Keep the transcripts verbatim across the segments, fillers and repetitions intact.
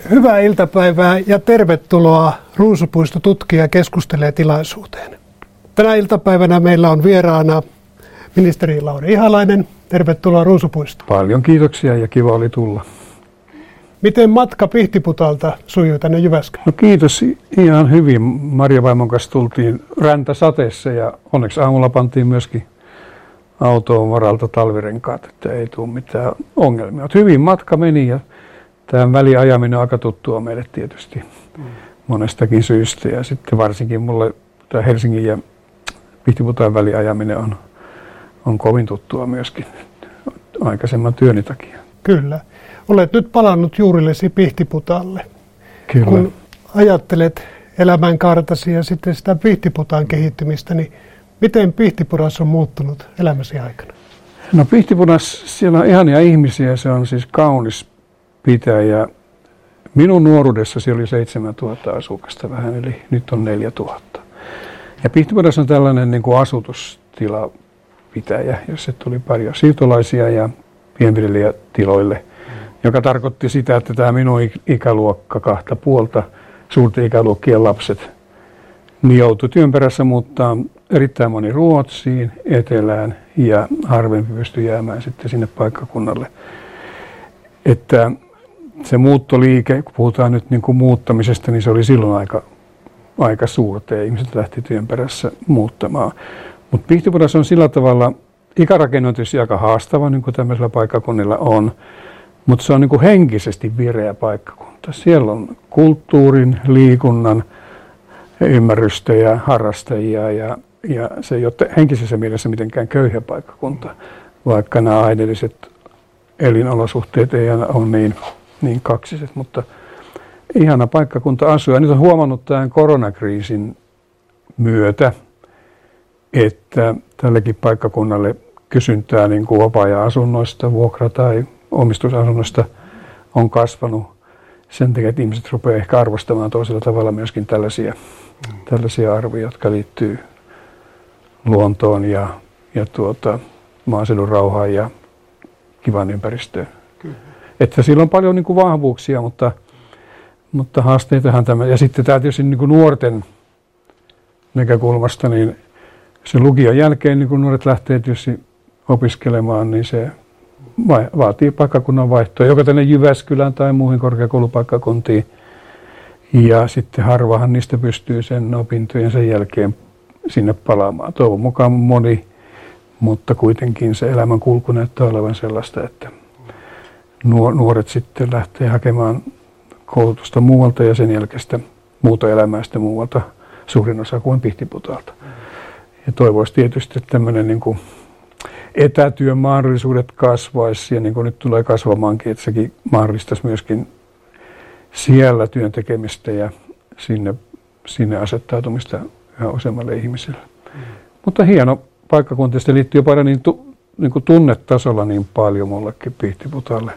Hyvää iltapäivää ja tervetuloa Ruusupuisto tutkija keskustelee tilaisuuteen. Tänä iltapäivänä meillä on vieraana ministeri Lauri Ihalainen. Tervetuloa Ruusupuistoon. Paljon kiitoksia ja kiva oli tulla. Miten matka Pihtiputalta sujui tänne Jyväskylään? No kiitos ihan hyvin. Marja vaimon kanssa tultiin räntäsateessa ja onneksi aamulla pantiin myöskin autoon varalta talvirenkaat, että ei tule mitään ongelmia. Mutta hyvin matka meni ja tämä väliajaminen on aika tuttua meille tietysti mm. monestakin syystä. Ja sitten varsinkin mulle tämä Helsingin ja Pihtiputaan väliajaminen on, on kovin tuttua myöskin aikaisemman työni takia. Kyllä. Olet nyt palannut juurillesi Pihtiputaalle. Kyllä. Kun ajattelet elämänkaartasi ja sitten sitä Pihtiputaan kehittymistä, niin miten Pihtipudas on muuttunut elämäsi aikana? No Pihtipudas, siellä on ihania ihmisiä, se on siis kaunis pitäjä. Minun nuoruudessa siellä oli seitsemäntuhatta asukasta vähän, eli nyt on neljätuhatta. Ja Pihtipudas on tällainen niin kuin asutustilapitäjä, jossa tuli paljon siirtolaisia ja pienviljelijätiloille, joka tarkoitti sitä, että tämä minun ikäluokka kahta puolta, suurten ikäluokkien lapset, niin joutui työn perässä muuttaa erittäin moni Ruotsiin, etelään ja harvempi pystyi jäämään sitten sinne paikkakunnalle. Että se muuttoliike, kun puhutaan nyt niin kuin muuttamisesta, niin se oli silloin aika, aika suurta ja ihmiset lähti työn perässä muuttamaan. Mutta Pihtipudas on sillä tavalla, ikärakenne on tietysti aika haastava, niin kuin tämmöisellä paikkakunnilla on, mutta se on niin kuin henkisesti vireä paikkakunta. Siellä on kulttuurin, liikunnan, ymmärrystä ja harrastajia ja, ja se ei ole henkisessä mielessä mitenkään köyhä paikkakunta, vaikka nämä aineelliset elinolosuhteet ei aina ole niin, niin kaksiset, mutta ihana paikkakunta asua. Ja nyt on huomannut tämän koronakriisin myötä, että tällekin paikkakunnalle kysyntää niin kuin vapaa-ajan-asunnoista, vuokra- tai omistusasunnoista on kasvanut sen takia, että ihmiset rupeaa ehkä arvostamaan toisella tavalla myöskin tällaisia, mm. tällaisia arvoja, jotka liittyy luontoon ja, ja tuota, maaseudun rauhaan ja kivan ympäristöön. Kyllä. Että sillä on paljon niin kuin vahvuuksia, mutta, mutta haasteitahan tämä. Ja sitten tämä tietysti niin kuin nuorten näkökulmasta, niin sen lukion jälkeen niin kun nuoret lähtee tietysti opiskelemaan, niin se vaatii paikkakunnan vaihtoa, joko tänne Jyväskylään tai muihin korkeakoulupaikkakuntiin. Ja sitten harvahan niistä pystyy sen opintojen sen jälkeen sinne palaamaan. Toivon mukaan moni, mutta kuitenkin se elämän kulku näyttää olevan sellaista, että nuoret sitten lähtee hakemaan koulutusta muualta ja sen jälkeistä muuta elämää sitten muualta, suurin osa kuin Pihtiputaalta. Ja toivoisi tietysti, että tämmöinen niin kuin etätyön mahdollisuudet kasvaisi ja niin kuin nyt tulee kasvamaankin, että sekin mahdollistaisi myöskin siellä työn tekemistä ja sinne, sinne asettautumista yhä useammalle ihmiselle. Mm. Mutta hieno paikkakunta, se liittyy jopa niin, tu, niin kuin tunnetasolla niin paljon mullekin Pihtiputaalle.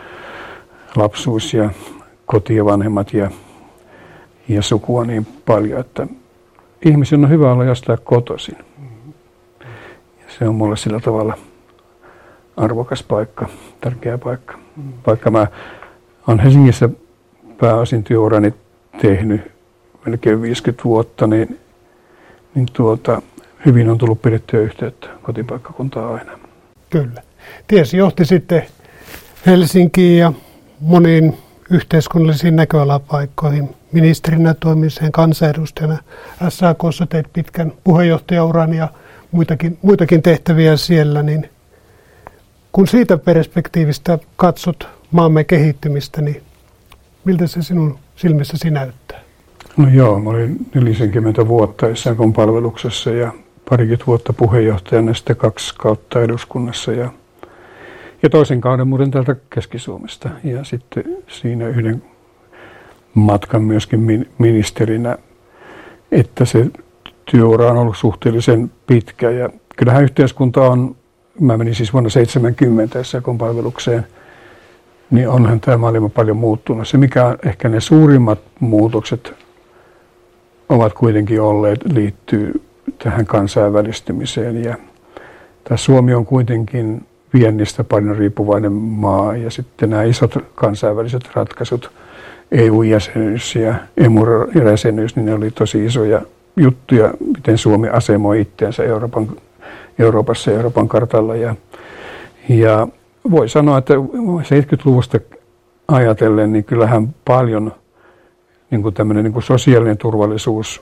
Lapsuus ja koti ja vanhemmat ja, ja sukua niin paljon, että ihmisen on hyvä olla jostain kotoisin. Se on mulle sillä tavalla arvokas paikka, tärkeä paikka. Vaikka mä olen Helsingissä pääosin työurani tehnyt melkein viisikymmentä vuotta, niin, niin tuota, hyvin on tullut pidettyä yhteyttä kotipaikkakuntaa aina. Kyllä. Tiesi johti sitten Helsinkiin ja moniin yhteiskunnallisiin näköalapaikkoihin, ministerinä toimimiseen, kansanedustajana. S A K:ssa teit pitkän puheenjohtajauran ja muitakin, muitakin tehtäviä siellä, niin kun siitä perspektiivistä katsot maamme kehittymistä, niin miltä se sinun silmissäsi näyttää? No joo, mä olin neljäkymmentä vuotta S A K:n palveluksessa ja parikymmentä vuotta puheenjohtajana, sitten kaksi kautta eduskunnassa ja, ja toisen kauden muuten täältä Keski-Suomesta ja sitten siinä yhden matkan myöskin ministerinä, että se työura on ollut suhteellisen pitkä ja kyllähän yhteiskunta on, mä menin siis vuonna seitsemänkymmentä S A K:n palvelukseen, niin onhan tämä maailma paljon muuttunut. Se mikä on ehkä ne suurimmat muutokset ovat kuitenkin olleet, liittyy tähän kansainvälistymiseen ja tämä Suomi on kuitenkin viennistä paljon riippuvainen maa ja sitten nämä isot kansainväliset ratkaisut, E U-jäsenyys ja E M U-jäsenyys, niin ne oli tosi isoja juttuja, miten Suomi asemoi itseänsä Euroopan, Euroopassa ja Euroopan kartalla. Ja, ja voi sanoa, että seitsemänkymmentäluvusta ajatellen, niin kyllähän paljon niin kuin tämmöinen niin kuin sosiaalinen turvallisuus,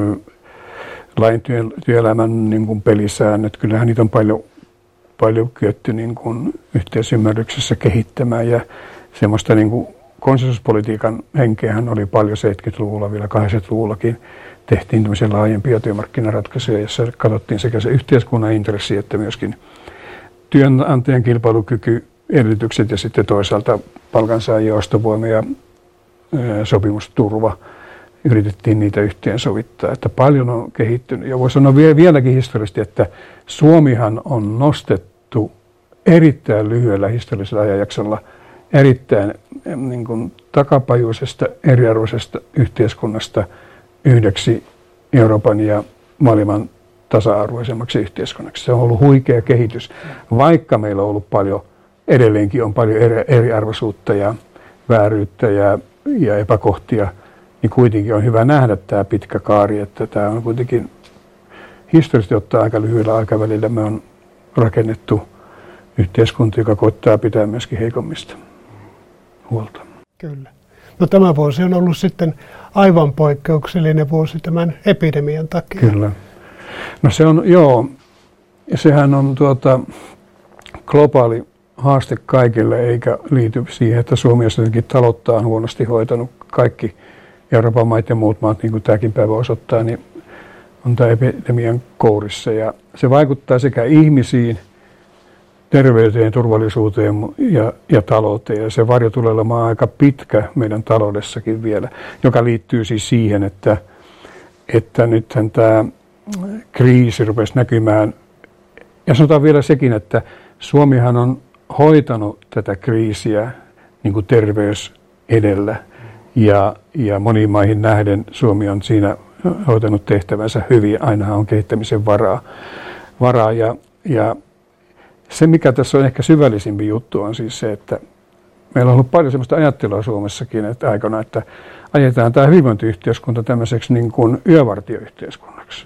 lain työ, työelämän niin kuin pelisäännöt, kyllähän niitä on paljon, paljon kyetty niin kuin yhteisymmärryksessä kehittämään ja semmoista niin kuin konsensuspolitiikan henkeähän oli paljon seitsemänkymmentäluvulla, vielä kahdeksankymmentäluvullakin tehtiin tämmöisiä laajempia työmarkkinaratkaisuja, joissa katsottiin sekä se yhteiskunnan intressi että myöskin työnantajan kilpailukyky, edellytykset ja sitten toisaalta palkansaajien ostovoima ja sopimusturva. Yritettiin niitä yhteensovittaa, että paljon on kehittynyt. Ja voisi sanoa vieläkin historiallisesti, että Suomihan on nostettu erittäin lyhyellä historiallisella ajanjaksolla erittäin niin kuin takapajuisesta, eriarvoisesta yhteiskunnasta yhdeksi Euroopan ja maailman tasa-arvoisemmaksi yhteiskunnaksi. Se on ollut huikea kehitys, vaikka meillä on ollut paljon, edelleenkin on paljon eri, eriarvoisuutta ja vääryyttä ja, ja epäkohtia, niin kuitenkin on hyvä nähdä tämä pitkä kaari, että tämä on kuitenkin historiallisesti ottaa aika lyhyellä aikavälillä. Me on rakennettu yhteiskunta, joka koittaa pitää myöskin heikommista huolta. Kyllä. No tämä vuosi on ollut sitten aivan poikkeuksellinen vuosi tämän epidemian takia. Kyllä. No se on, joo, sehän on tuota, globaali haaste kaikille, eikä liity siihen, että Suomi jotenkin talouttaan huonosti hoitanut. Kaikki Euroopan maat ja muut maat, niin kuin tämäkin päivä osoittaa, niin on tämä epidemian kourissa. Ja se vaikuttaa sekä ihmisiin, terveyteen, turvallisuuteen ja, ja talouteen. Ja se varjo tulee olemaan aika pitkä meidän taloudessakin vielä, joka liittyy siis siihen, että, että nythän tämä kriisi rupesi näkymään. Ja sanotaan vielä sekin, että Suomihan on hoitanut tätä kriisiä niin kuin terveys edellä. Ja, ja moniin maihin nähden Suomi on siinä hoitanut tehtävänsä hyvin. Ainahan on kehittämisen varaa. varaa ja, ja se, mikä tässä on ehkä syvällisimpi juttu, on siis se, että meillä on ollut paljon sellaista ajattelua Suomessakin että aikana, että ajetaan tämä hyvinvointiyhteiskunta tämmöiseksi niin kuin yövartioyhteiskunnaksi.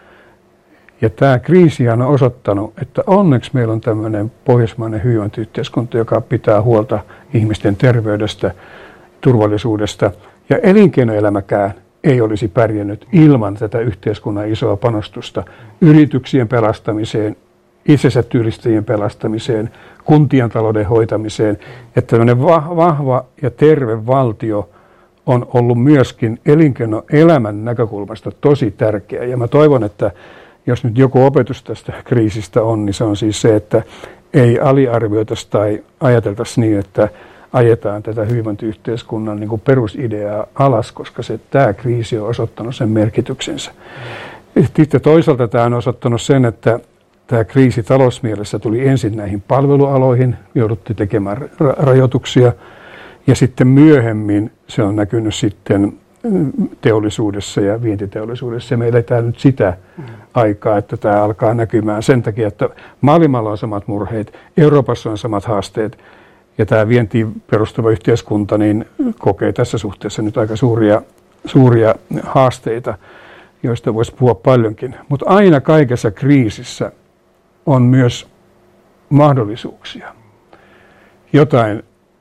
Ja tämä kriisi on osoittanut, että onneksi meillä on tämmöinen pohjoismainen hyvinvointiyhteiskunta, joka pitää huolta ihmisten terveydestä, turvallisuudesta ja elinkeinoelämäkään ei olisi pärjännyt ilman tätä yhteiskunnan isoa panostusta yrityksien pelastamiseen, itsensä työllistäjien pelastamiseen, kuntien talouden hoitamiseen, että tämmöinen vahva ja terve valtio on ollut myöskin elinkeinoelämän näkökulmasta tosi tärkeä. Ja mä toivon, että jos nyt joku opetus tästä kriisistä on, niin se on siis se, että ei aliarvioitaisi tai ajateltaisi niin, että ajetaan tätä hyvinvointiyhteiskunnan niin kuin perusideaa alas, koska se, tämä kriisi on osoittanut sen merkityksensä. Sitten toisaalta tämä on osoittanut sen, että tämä kriisi talousmielessä tuli ensin näihin palvelualoihin, jouduttiin tekemään ra- rajoituksia ja sitten myöhemmin se on näkynyt sitten teollisuudessa ja vientiteollisuudessa. Ja me eletään nyt sitä aikaa, että tämä alkaa näkymään sen takia, että maailmalla on samat murheet, Euroopassa on samat haasteet ja tämä vientiin perustuva yhteiskunta niin kokee tässä suhteessa nyt aika suuria, suuria haasteita, joista voisi puhua paljonkin. Mutta aina kaikessa kriisissä on myös mahdollisuuksia, jotain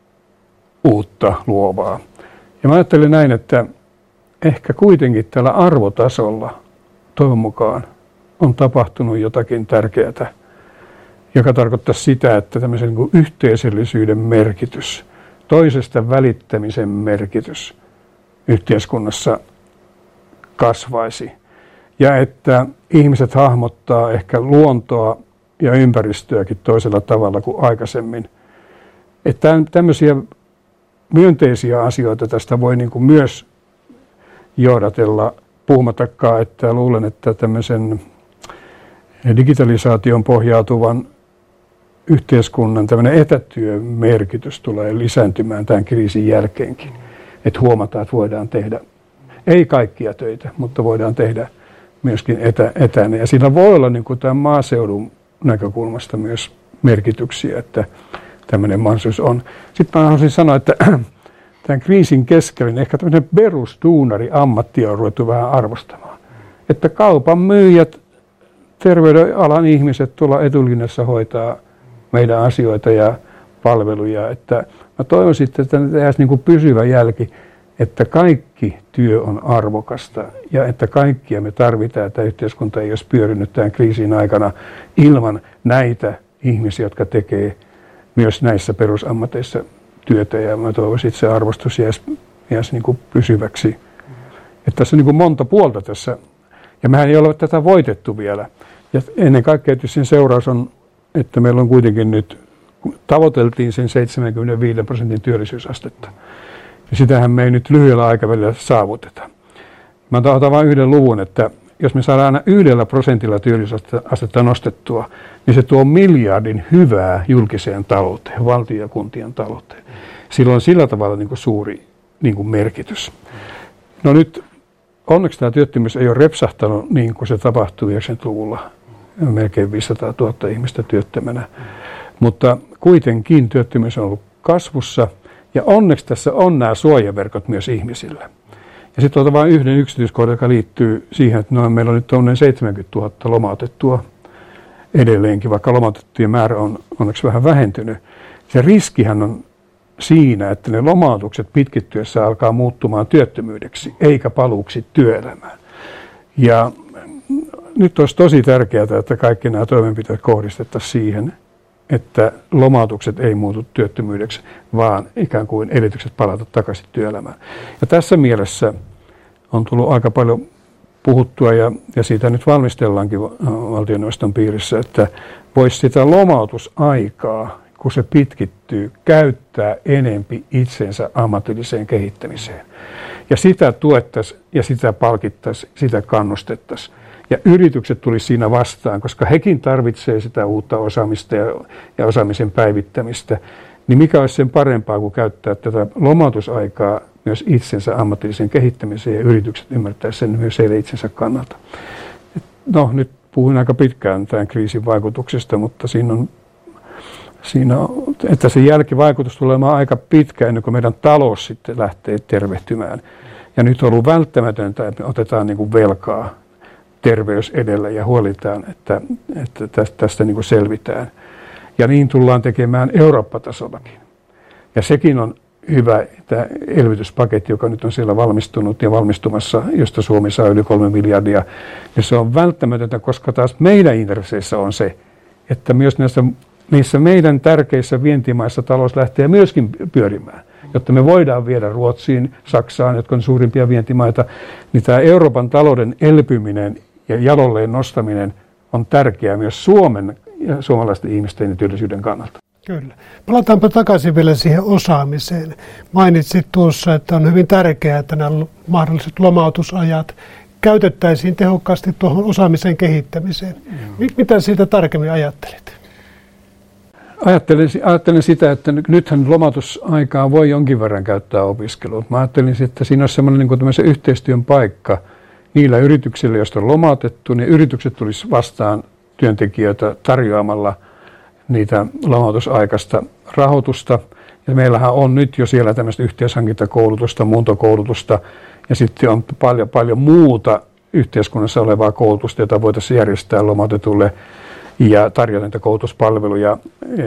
uutta luovaa. Ja mä ajattelen näin, että ehkä kuitenkin tällä arvotasolla toivon mukaan on tapahtunut jotakin tärkeää, joka tarkoittaa sitä, että tämmöisen niin kuin yhteisöllisyyden merkitys, toisesta välittämisen merkitys yhteiskunnassa kasvaisi. Ja että ihmiset hahmottaa ehkä luontoa ja ympäristöäkin toisella tavalla kuin aikaisemmin. Että tämmöisiä myönteisiä asioita tästä voi niin kuin myös johdatella, puhumattakaan, että luulen, että tämmöisen digitalisaation pohjautuvan yhteiskunnan tämmöinen etätyön merkitys tulee lisääntymään tämän kriisin jälkeenkin. Että huomataan, että voidaan tehdä, ei kaikkia töitä, mutta voidaan tehdä myöskin etä, etänä. Ja siinä voi olla niin kuin tämän maaseudun näkökulmasta myös merkityksiä, että tämmöinen mahdollisuus on. Sitten mä haluaisin sanoa, että tämän kriisin keskellä niin ehkä tämmöinen perustuunari ammatti on ruvettu vähän arvostamaan. Että kaupan myyjät, terveydenalan ihmiset tuolla etulinjassa hoitaa meidän asioita ja palveluja. Että mä toivon sitten, että ne tehdään niin kuin pysyvä jälki, että kaikki työ on arvokasta ja että kaikkia me tarvitaan, että yhteiskunta ei olisi pyörinyt tämän kriisin aikana ilman näitä ihmisiä, jotka tekee myös näissä perusammateissa työtä. Ja mä toivoisin, että se arvostus jäisi, jäisi niin kuin pysyväksi. Että tässä on niin kuin monta puolta tässä. Ja mehän ei ole tätä voitettu vielä. Ja ennen kaikkea sen seuraus on, että meillä on kuitenkin nyt, tavoiteltiin sen seitsemänkymmentäviisi prosentin työllisyysastetta. Ja sitähän me ei nyt lyhyellä aikavälillä saavuteta. Mä otan vain yhden luvun, että jos me saadaan aina yhdellä prosentilla työllisyysastetta nostettua, niin se tuo miljardin hyvää julkiseen talouteen, valtion ja kuntien talouteen. Sillä on sillä tavalla niin kuin suuri niin kuin merkitys. No nyt onneksi tämä työttömyys ei ole repsahtanut niin kuin se tapahtui yhdeksänkymmentäluvulla. Melkein viisisataa tuhatta ihmistä työttömänä. Mutta kuitenkin työttömyys on ollut kasvussa. Ja onneksi tässä on nämä suojaverkot myös ihmisillä. Ja sitten otan vain yhden yksityiskohdan, joka liittyy siihen, että noin, meillä on nyt noin seitsemänkymmentätuhatta lomautettua edelleenkin, vaikka lomautettujen määrä on onneksi vähän vähentynyt. Se riskihän on siinä, että ne lomautukset pitkittyessä alkaa muuttumaan työttömyydeksi, eikä paluuksi työelämään. Ja nyt olisi tosi tärkeää, että kaikki nämä toimenpiteet kohdistettaisiin siihen, että lomautukset ei muutu työttömyydeksi, vaan ikään kuin edellytykset palata takaisin työelämään. Ja tässä mielessä on tullut aika paljon puhuttua, ja, ja siitä nyt valmistellaankin valtioneuvoston piirissä, että voisi sitä lomautusaikaa, kun se pitkittyy, käyttää enempi itsensä ammatilliseen kehittämiseen. Ja sitä tuettaisiin ja sitä palkittaisiin, sitä kannustettaisiin. Ja yritykset tulisi siinä vastaan, koska hekin tarvitsee sitä uutta osaamista ja, ja osaamisen päivittämistä. Niin mikä olisi sen parempaa kuin käyttää tätä lomautusaikaa myös itsensä ammatillisen kehittämiseen, ja yritykset ymmärtäisivät sen myös heille itsensä kannalta. No nyt puhuin aika pitkään tämän kriisin vaikutuksista, mutta siinä on, siinä on, että se jälkivaikutus tulee olemaan aika pitkä ennen kuin meidän talous sitten lähtee tervehtymään. Ja nyt on ollut välttämätöntä, että me otetaan niin kuin velkaa terveys edellä ja huolitaan, että, että tästä, tästä niin kuin selvitään. Ja niin tullaan tekemään Eurooppa-tasollakin. Ja sekin on hyvä, tämä elvytyspaketti, joka nyt on siellä valmistunut ja valmistumassa, josta Suomi saa yli kolme miljardia. Ja se on välttämätöntä, koska taas meidän intresseissä on se, että myös näissä, niissä meidän tärkeissä vientimaissa talous lähtee myöskin pyörimään. Jotta me voidaan viedä Ruotsiin, Saksaan, jotka on suurimpia vientimaita, niin tämä Euroopan talouden elpyminen ja jalolleen nostaminen on tärkeää myös Suomen ja suomalaisten ihmisten ja työllisyyden kannalta. Kyllä. Palataanpa takaisin vielä siihen osaamiseen. Mainitsit tuossa, että on hyvin tärkeää, että nämä mahdolliset lomautusajat käytettäisiin tehokkaasti tuohon osaamisen kehittämiseen. Mm. Mitä siitä tarkemmin ajattelit? Ajattelen, ajattelen sitä, että nythän lomautusaikaa voi jonkin verran käyttää opiskeluun. Mä ajattelin, että siinä on semmoinen niin kuin yhteistyön paikka niillä yrityksillä, joista on lomautettu, niin yritykset tulisi vastaan työntekijöitä tarjoamalla niitä lomautusaikaista rahoitusta. Ja meillähän on nyt jo siellä tämmöistä yhteishankintakoulutusta, muuntokoulutusta ja sitten on paljon, paljon muuta yhteiskunnassa olevaa koulutusta, jota voitaisiin järjestää lomautetulle ja tarjota niitä koulutuspalveluja e,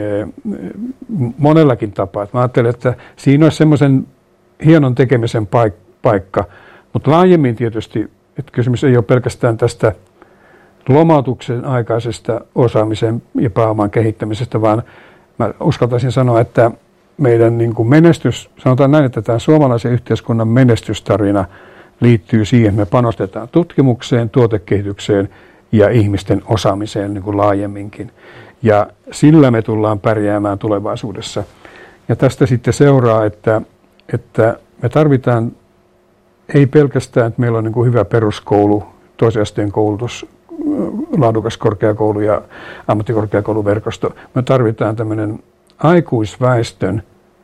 monellakin tapaa. Mä ajattelen, että siinä olisi semmoisen hienon tekemisen paik- paikka, mutta laajemmin tietysti, että kysymys ei ole pelkästään tästä lomautuksen aikaisesta osaamisen ja pääoman kehittämisestä, vaan mä uskaltaisin sanoa, että meidän niin kuin menestys, sanotaan näin, että tämä suomalaisen yhteiskunnan menestystarina liittyy siihen, että me panostetaan tutkimukseen, tuotekehitykseen ja ihmisten osaamiseen niin kuin laajemminkin. Ja sillä me tullaan pärjäämään tulevaisuudessa. Ja tästä sitten seuraa, että, että me tarvitaan ei pelkästään, että meillä on niin kuin hyvä peruskoulu, toisen asteen koulutus, laadukas korkeakoulu ja ammattikorkeakouluverkosto. Me tarvitaan tämmöinen aikuisväestön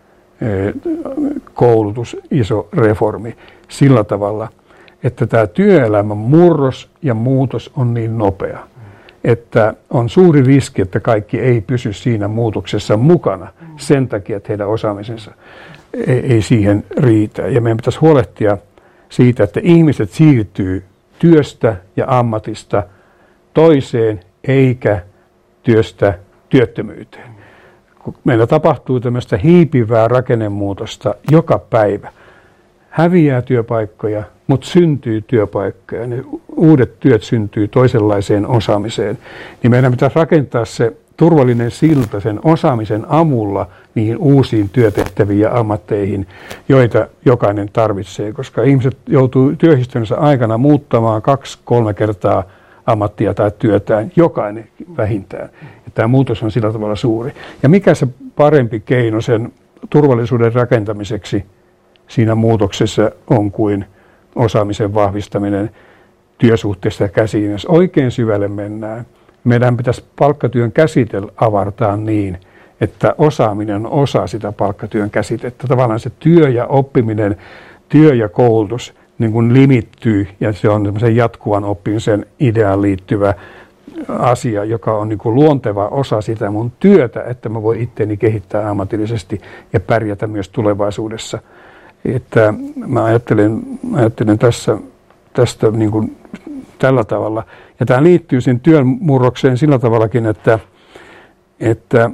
koulutus, iso reformi sillä tavalla, että tämä työelämän murros ja muutos on niin nopea, että on suuri riski, että kaikki ei pysy siinä muutoksessa mukana sen takia, että heidän osaamisensa ei, ei siihen riitä. Ja meidän pitäisi huolehtia siitä, että ihmiset siirtyy työstä ja ammatista toiseen eikä työstä työttömyyteen. Meillä tapahtuu tämmöistä hiipivää rakennemuutosta joka päivä. Häviää työpaikkoja, mutta syntyy työpaikkoja. Ne uudet työt syntyy toisenlaiseen osaamiseen. Niin meidän pitäisi rakentaa se turvallinen silta sen osaamisen avulla niihin uusiin työtehtäviin ja ammatteihin, joita jokainen tarvitsee. Koska ihmiset joutuu työhistoriansa aikana muuttamaan kaksi, kolme kertaa ammattia tai työtään, jokainen vähintään. Ja tämä muutos on sillä tavalla suuri. Ja mikä se parempi keino sen turvallisuuden rakentamiseksi siinä muutoksessa on kuin osaamisen vahvistaminen työsuhteesta käsiin. Jos oikein syvälle mennään, meidän pitäisi palkkatyön käsite avartaa niin, että osaaminen on osa sitä palkkatyön käsitettä. Tavallaan se työ ja oppiminen, työ ja koulutus niin kuin limittyy ja se on semmoisen jatkuvan oppimisen ideaan liittyvä asia, joka on niin kuin luonteva osa sitä mun työtä, että mä voin itseäni kehittää ammatillisesti ja pärjätä myös tulevaisuudessa. Että mä ajattelen, ajattelen tässä, tästä niin kuin tällä tavalla. Ja tämä liittyy sen työn murrokseen sillä tavallakin, että, että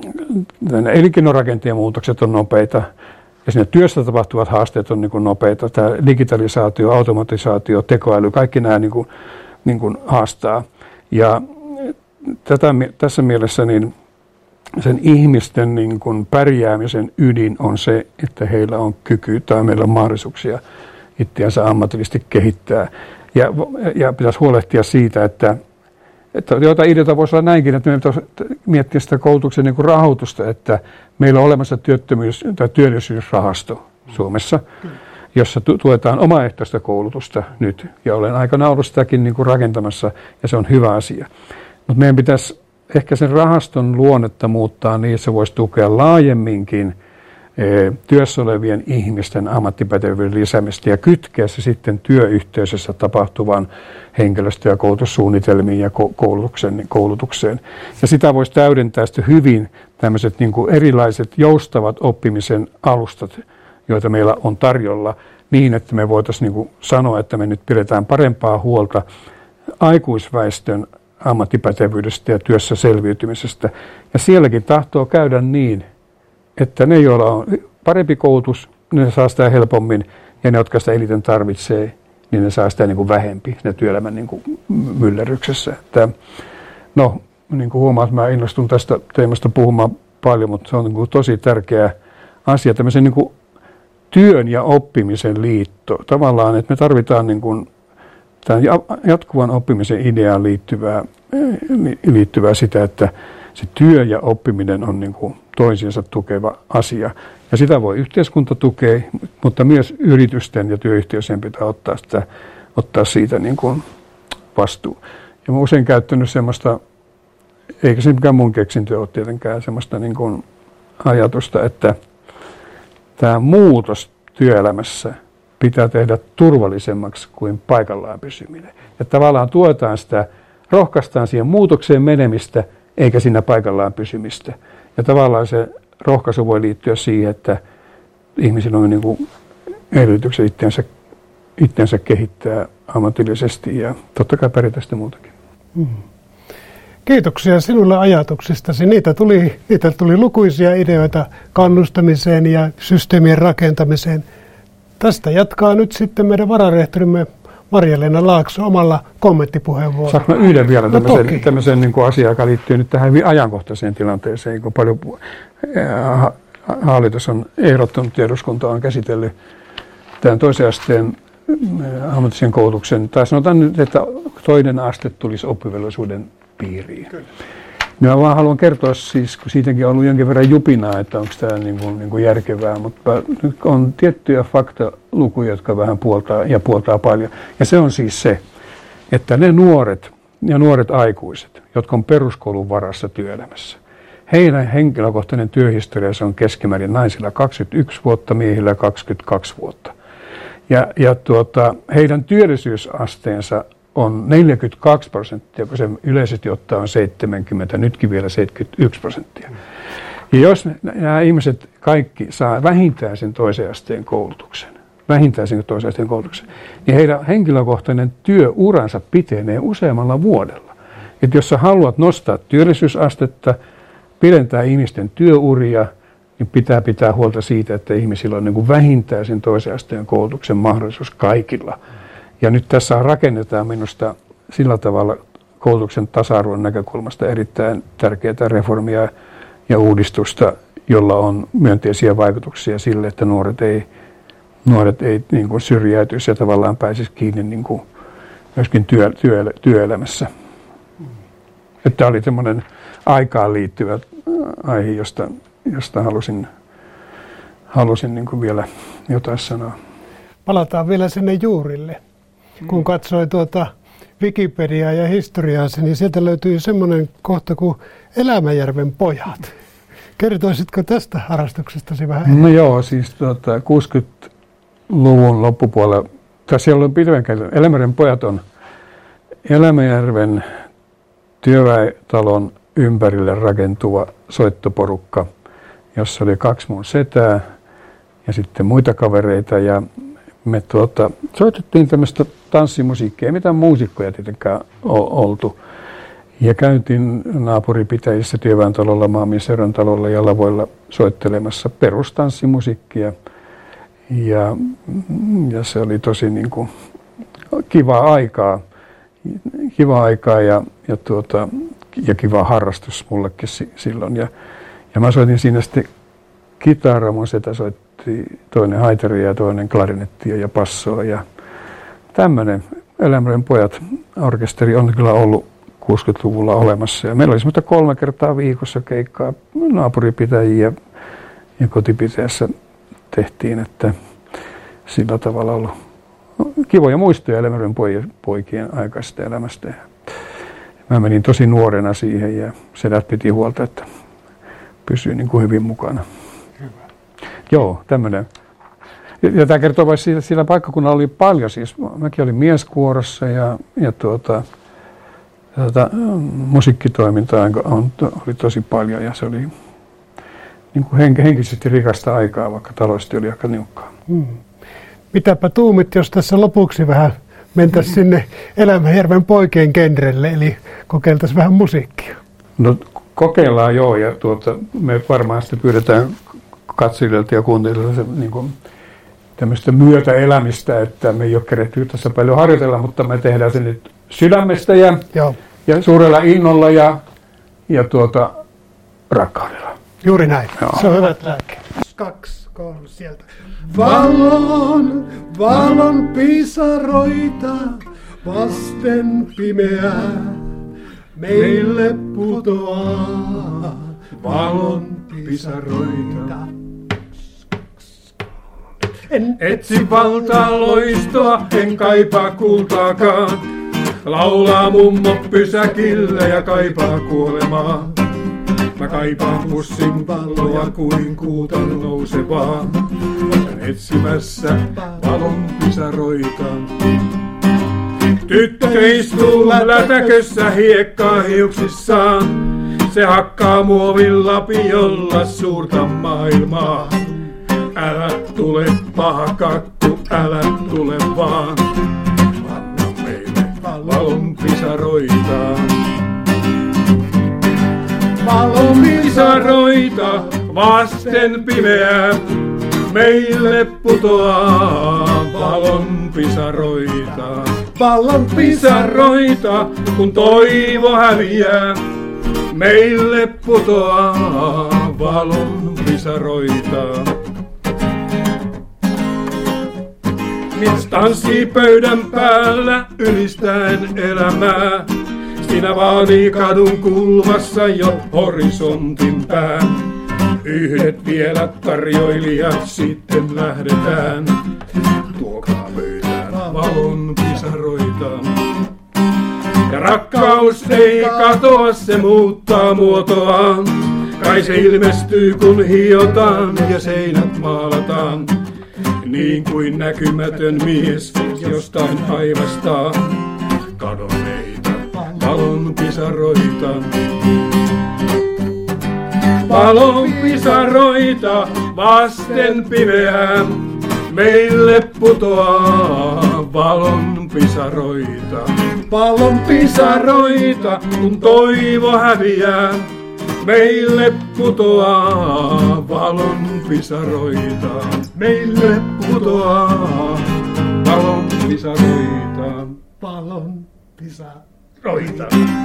elinkeinorakenteen muutokset on nopeita ja siinä työssä tapahtuvat haasteet on niin kuin nopeita. Tämä digitalisaatio, automatisaatio, tekoäly, kaikki nämä niin kuin, niin kuin haastaa. Ja tätä, tässä mielessä niin sen ihmisten niin kuin pärjäämisen ydin on se, että heillä on kyky tai meillä on mahdollisuuksia itseänsä ammatillisesti kehittää. Ja, ja pitäisi huolehtia siitä, että, että jotain ideoita voisi olla näinkin, että meidän pitäisi miettiä sitä koulutuksen niin kuin rahoitusta, että meillä on olemassa työttömyys- tai työllisyysrahasto Suomessa, jossa tuetaan omaehtoista koulutusta nyt. Ja olen aikana ollut sitäkin niin kuin rakentamassa ja se on hyvä asia. Mutta meidän pitäisi ehkä sen rahaston luonnetta muuttaa niin, että se voisi tukea laajemminkin e, työssä olevien ihmisten ammattipätevyyden lisäämistä ja kytkeä se sitten työyhteisössä tapahtuvan henkilöstö- ja koulutussuunnitelmiin ja koulutuksen, koulutukseen. Ja sitä voisi täydentää sitten hyvin tämmöiset niin kuin erilaiset joustavat oppimisen alustat, joita meillä on tarjolla niin, että me voitaisiin niin kuin sanoa, että me nyt pidetään parempaa huolta aikuisväestön ammattipätevyydestä ja työssä selviytymisestä. Ja sielläkin tahtoo käydä niin, että ne, joilla on parempi koulutus, ne saa sitä helpommin, ja ne, jotka sitä eniten tarvitsee, niin ne saa sitä niin kuin vähempi, ne työelämän niin kuin myllerryksessä. Että, no, niin kuin huomaat, mä innostun tästä teemasta puhumaan paljon, mutta se on niin kuin tosi tärkeä asia, tämmöisen niin kuin työn ja oppimisen liitto. Tavallaan, että me tarvitaan niin kuin tämän jatkuvan oppimisen ideaan liittyvää, liittyvää sitä, että se työ ja oppiminen on niin kuin toisiinsa tukeva asia. Ja sitä voi yhteiskunta tukea, mutta myös yritysten ja työyhteisöjen pitää ottaa, sitä, ottaa siitä niin kuin vastuu. Ja mä olen usein käyttänyt semmoista, eikä se mikään mun keksintö ole tietenkään, semmoista niin kuin ajatusta, että tämä muutos työelämässä pitää tehdä turvallisemmaksi kuin paikallaan pysyminen. Ja tavallaan tuetaan sitä, rohkaistaan siihen muutokseen menemistä, eikä siinä paikallaan pysymistä. Ja tavallaan se rohkaisu voi liittyä siihen, että ihmisillä on niin kuin edellytykset itseänsä, itseänsä kehittää ammatillisesti ja totta kai pärjätä sitä muutakin. Hmm. Kiitoksia sinulle ajatuksistasi. Niitä tuli, niitä tuli lukuisia ideoita kannustamiseen ja systeemien rakentamiseen. Tästä jatkaa nyt sitten meidän vararehtorimme Marja-Leena Laakso omalla kommenttipuheenvuorolla. Saanko mä yhden vielä tämmöisen, no tämmöisen niin kuin asian, joka liittyy nyt tähän hyvin ajankohtaiseen tilanteeseen, kun paljon äh, hallitus on ehdottanut ja eduskunta on käsitellyt tämän toisen asteen äh, ammatillisen koulutuksen, tai sanotaan nyt, että toinen aste tulisi oppivelvollisuuden piiriin. Kyllä. Mä vaan haluan kertoa siis, kun siitäkin on ollut jonkin verran jupinaa, että onko tämä niin kuin, niin kuin järkevää, mutta nyt on tiettyjä faktalukuja, jotka vähän puoltaa ja puoltaa paljon. Ja se on siis se, että ne nuoret ja nuoret aikuiset, jotka on peruskoulun varassa työelämässä, heidän henkilökohtainen työhistoriansa on keskimäärin naisilla kaksikymmentäyksi vuotta, miehillä kaksikymmentäkaksi vuotta. Ja, ja tuota, heidän työllisyysasteensa on neljäkymmentäkaksi prosenttia, kun se yleisesti ottaa on seitsemänkymmentä, nytkin vielä seitsemänkymmentäyksi prosenttia. Ja jos nämä ihmiset kaikki saa vähintään sen toisen asteen koulutuksen, vähintään sen toisen asteen koulutuksen, niin heidän henkilökohtainen työuransa pitenee useammalla vuodella. Että jos sä haluat nostaa työllisyysastetta, pidentää ihmisten työuria, niin pitää pitää huolta siitä, että ihmisillä on niin kuin vähintään sen toisen asteen koulutuksen mahdollisuus kaikilla. Ja nyt tässä rakennetaan minusta sillä tavalla koulutuksen tasa-arvon näkökulmasta erittäin tärkeää reformia ja uudistusta, jolla on myönteisiä vaikutuksia sille, että nuoret ei, nuoret ei niin kuin syrjäytyisi ja tavallaan pääsisi kiinni niin kuin myöskin työ, työ, työelämässä. Että tämä oli semmoinen aikaan liittyvä aihe, josta, josta halusin, halusin niin kuin vielä jotain sanoa. Palataan vielä sinne juurille. Kun katsoi tuota Wikipediaa ja historiaansa, niin sieltä löytyy semmoinen kohta kuin Elämäjärven pojat. Kertoisitko tästä harrastuksestasi vähän? No joo, siis tuota, kuusikymmentäluvun loppupuolella, tai siellä on pitkään, Elämäjärven pojat on Elämäjärven työväentalon ympärille rakentuva soittoporukka, jossa oli kaksi mun setää ja sitten muita kavereita. Ja me tuota, soitettiin tämmöistä tanssimusiikkia, ei mitään muusikkoja tietenkään oltu. Ja käytiin naapuripitäjissä työväentalolla, maamiesherran talolla ja lavoilla soittelemassa perustanssimusiikkia. Ja, ja se oli tosi niin kuin kivaa aikaa, kivaa aikaa ja, ja, tuota, ja kiva harrastus mullekin silloin. Ja, ja mä soitin siinä sitten kitaraa, mun setä soitti toinen haitaria ja toinen klarinettia ja passoa. Ja tämmöinen Elämäjärven pojat -orkesteri on kyllä ollut kuusikymmentäluvulla olemassa. Ja meillä oli semmoista kolme kertaa viikossa keikkaa naapuripitäjiä ja, ja kotipitäjässä tehtiin, että sillä tavalla ollut kivoja muistoja Elämäjärven poikien aikaisesta elämästä. Mä menin tosi nuorena siihen ja sedät piti huolta, että pysyi niin kuin hyvin mukana. Hyvä. Joo, tämmöinen. Ja, ja tämä kertoo vain siitä, sillä paikkakunnalla oli paljon, siis mäkin olin mieskuorossa ja, ja tuota, tuota, musiikkitoimintaa on, oli tosi paljon ja se oli niin kuin henk, henkisesti rikasta aikaa, vaikka taloudellisesti oli aika niukkaa. Hmm. Mitäpä tuumit, jos tässä lopuksi vähän mentäisiin sinne Elämäjärven poikien genrelle, eli kokeiltaisiin vähän musiikkia? No kokeillaan joo, ja tuota, me varmaan sitten pyydetään katsojilta ja kuuntelijoilta niin kuin tämmöistä myötäelämistä, että me ei ole keretty tässä paljon harjoitella, mutta me tehdään se nyt sydämestä ja, ja suurella innolla ja, ja tuota, rakkaudella. Juuri näin. Joo. Se on hyvät lääkkeet. Kaksi, kolme sieltä. Valon, valon pisaroita vasten pimeää meille putoaa. Valon pisaroita. En etsi valtaa loistoa, en kaipaa kultaakaan. Laulaa mummo pysäkillä ja kaipaa kuolemaa. Mä kaipaan pussin palloja kuin kuutan nousevaa. Olen etsimässä valon pisaroita. Tyttö istuu lätäkössä hiekkaa hiuksissaan. Se hakkaa muovin lapiolla suurta maailmaa. Älä tule paha kakku, älä tule vaan. Anna meille valon pisaroita. Valon pisaroita vasten pimeää meille putoaa. Valon pisaroita. Valon pisaroita, kun toivo häviää meille putoaa. Valon pisaroita. Mies tanssii pöydän päällä ylistäen elämää. Siinä vaanii kadun kulmassa jo horisontin pää. Yhdet vielä tarjoilijat, sitten lähdetään. Tuokaa pöytään valon pisaroita. Ja rakkaus ei katoa, se muuttaa muotoaan. Kai se ilmestyy kun hiotaan ja seinät maalataan. Niin kuin näkymätön mies jostain aivastaa kadonneita valon pisaroita. valon pisaroita vasten pimeää. Meille putoaa valon pisaroita, valon pisaroita, kun toivo häviää. Meille putoaa valon pisaroita, meille putoaa valon pisaroita, valon pisaroita.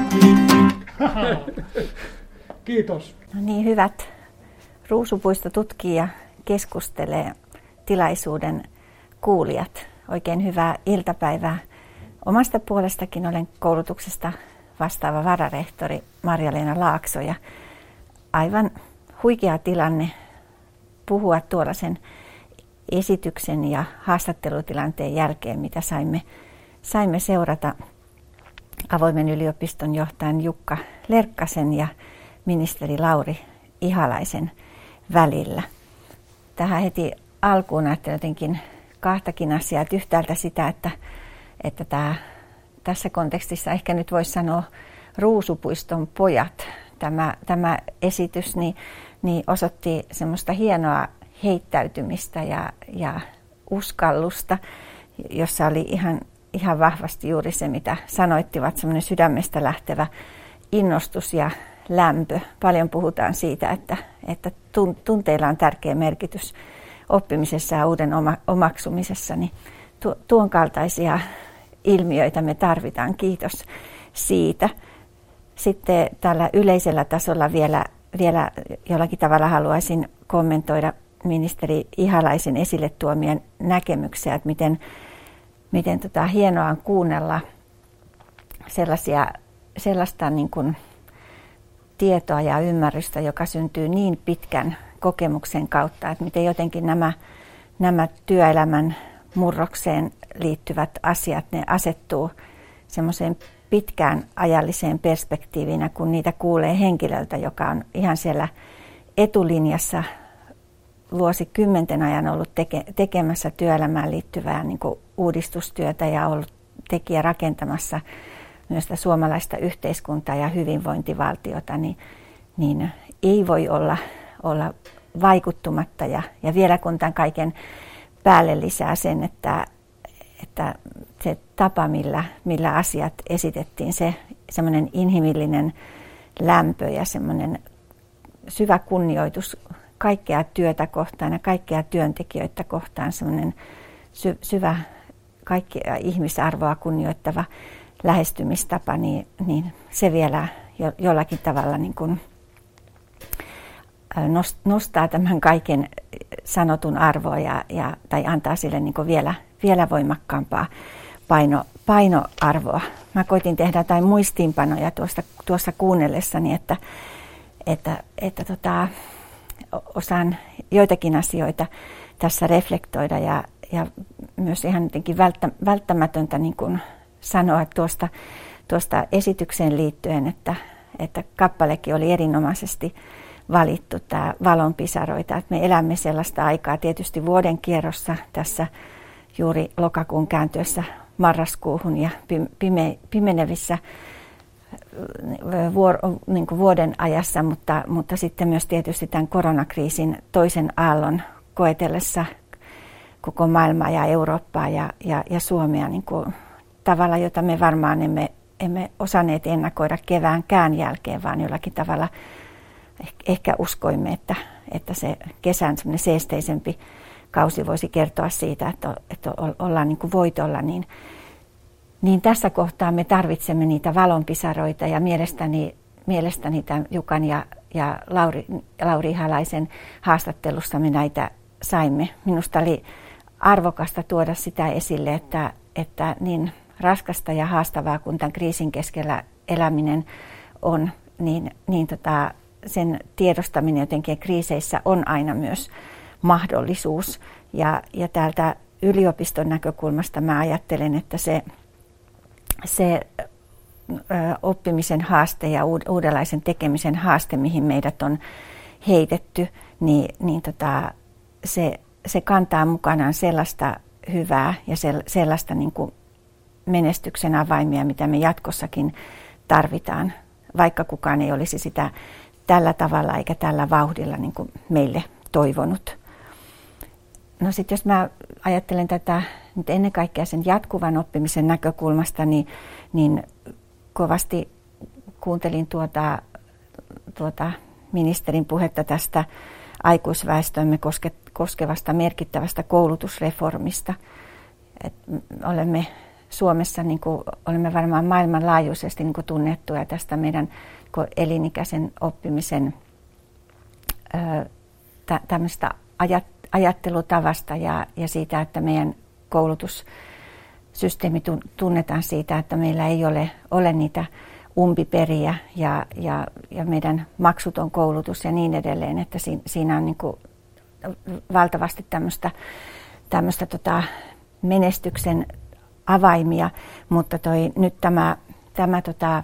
Kiitos. No niin, hyvät Ruusupuisto-tutkija keskustelee tilaisuuden kuulijat. Oikein hyvää iltapäivää. Omasta puolestakin olen koulutuksesta vastaava vararehtori Marja-Leena Laakso. Ja aivan huikea tilanne puhua tuollaisen esityksen ja haastattelutilanteen jälkeen, mitä saimme, saimme seurata avoimen yliopiston johtajan Jukka Lerkkasen ja ministeri Lauri Ihalaisen välillä. Tähän heti alkuun ajattelin jotenkin kahtakin asiaa. Että yhtäältä sitä, että, että tämä, tässä kontekstissa ehkä nyt voisi sanoa Ruusupuiston pojat. Tämä, tämä esitys niin, niin osoitti semmoista hienoa heittäytymistä ja, ja uskallusta, jossa oli ihan, ihan vahvasti juuri se, mitä sanoittivat, semmoinen sydämestä lähtevä innostus ja lämpö. Paljon puhutaan siitä, että, että tunteilla on tärkeä merkitys oppimisessa ja uuden oma, omaksumisessa, niin tu, tuon kaltaisia ilmiöitä me tarvitaan. Kiitos siitä. Sitten tällä yleisellä tasolla vielä, vielä jollakin tavalla haluaisin kommentoida ministeri Ihalaisen esille tuomien näkemyksiä, että miten, miten tota, hienoa on kuunnella sellaisia, sellaista niin kuin tietoa ja ymmärrystä, joka syntyy niin pitkän kokemuksen kautta, että miten jotenkin nämä, nämä työelämän murrokseen liittyvät asiat, ne asettuu semmoiseen pitkään ajalliseen perspektiivinä, kun niitä kuulee henkilöltä, joka on ihan siellä etulinjassa vuosikymmenten ajan ollut teke, tekemässä työelämään liittyvää niin kuin uudistustyötä ja ollut tekijä rakentamassa myös sitä suomalaista yhteiskuntaa ja hyvinvointivaltiota, niin, niin ei voi olla, olla vaikuttumatta. Ja, ja vielä kun tämän kaiken päälle lisää sen, että, että se tapa, millä, millä asiat esitettiin, se semmoinen inhimillinen lämpö ja semmoinen syvä kunnioitus kaikkea työtä kohtaan ja kaikkea työntekijöitä kohtaan, semmoinen sy, syvä kaikkia ihmisarvoa kunnioittava lähestymistapa, niin, niin se vielä jo, jollakin tavalla niin kuin nostaa tämän kaiken sanotun arvoa ja, ja, tai antaa sille niin kuin vielä, vielä voimakkaampaa paino, painoarvoa. Mä koitin tehdä jotain muistiinpanoja tuosta, tuossa kuunnellessani, että, että, että tota, osaan joitakin asioita tässä reflektoida ja, ja myös ihan jotenkin välttä, välttämätöntä niin kuin sanoa tuosta, tuosta esitykseen liittyen, että, että kappalekin oli erinomaisesti valittu, tämä valonpisaroita. Että me elämme sellaista aikaa tietysti vuoden kierrossa tässä juuri lokakuun kääntyessä marraskuuhun ja pime, pimenevissä vuor, niin kuin vuoden ajassa, mutta, mutta sitten myös tietysti tämän koronakriisin toisen aallon koetellessa koko maailmaa ja Eurooppaa ja, ja, ja Suomea niin kuin tavalla, jota me varmaan emme, emme osanneet ennakoida keväänkään jälkeen, vaan jollakin tavalla ehkä uskoimme, että, että se kesän semmoinen seesteisempi kausi voisi kertoa siitä, että, että ollaan niin kuin voitolla, niin, niin tässä kohtaa me tarvitsemme niitä valonpisaroita ja mielestäni, mielestäni tämän Jukan ja, ja Lauri, Lauri Ihalaisen haastattelussa me näitä saimme. Minusta oli arvokasta tuoda sitä esille, että, että niin raskasta ja haastavaa, kun tämän kriisin keskellä eläminen on, niin, niin tota, sen tiedostaminen jotenkin kriiseissä on aina myös mahdollisuus. Ja, ja täältä yliopiston näkökulmasta mä ajattelen, että se, se ö, oppimisen haaste ja uudenlaisen tekemisen haaste, mihin meidät on heitetty, niin, niin tota, se, se kantaa mukanaan sellaista hyvää ja sellaista niin kuin menestyksen avaimia, mitä me jatkossakin tarvitaan, vaikka kukaan ei olisi sitä tällä tavalla eikä tällä vauhdilla niin kuin meille toivonut. No sitten jos mä ajattelen tätä nyt ennen kaikkea sen jatkuvan oppimisen näkökulmasta, niin, niin kovasti kuuntelin tuota, tuota ministerin puhetta tästä aikuisväestömme koske, koskevasta merkittävästä koulutusreformista. Et olemme Suomessa niin kuin, olemme varmaan maailmanlaajuisesti niin kuin tunnettuja tästä meidän elinikäisen oppimisen ö, tä, tämmöistä ajat, ajattelutavasta ja, ja siitä, että meidän koulutussysteemi tunnetaan siitä, että meillä ei ole, ole niitä umpiperiä ja, ja, ja meidän maksuton koulutus ja niin edelleen, että siinä, siinä on niin kuin valtavasti tämmöistä, tämmöistä tota menestyksen avaimia, mutta toi, nyt tämä, tämä tota,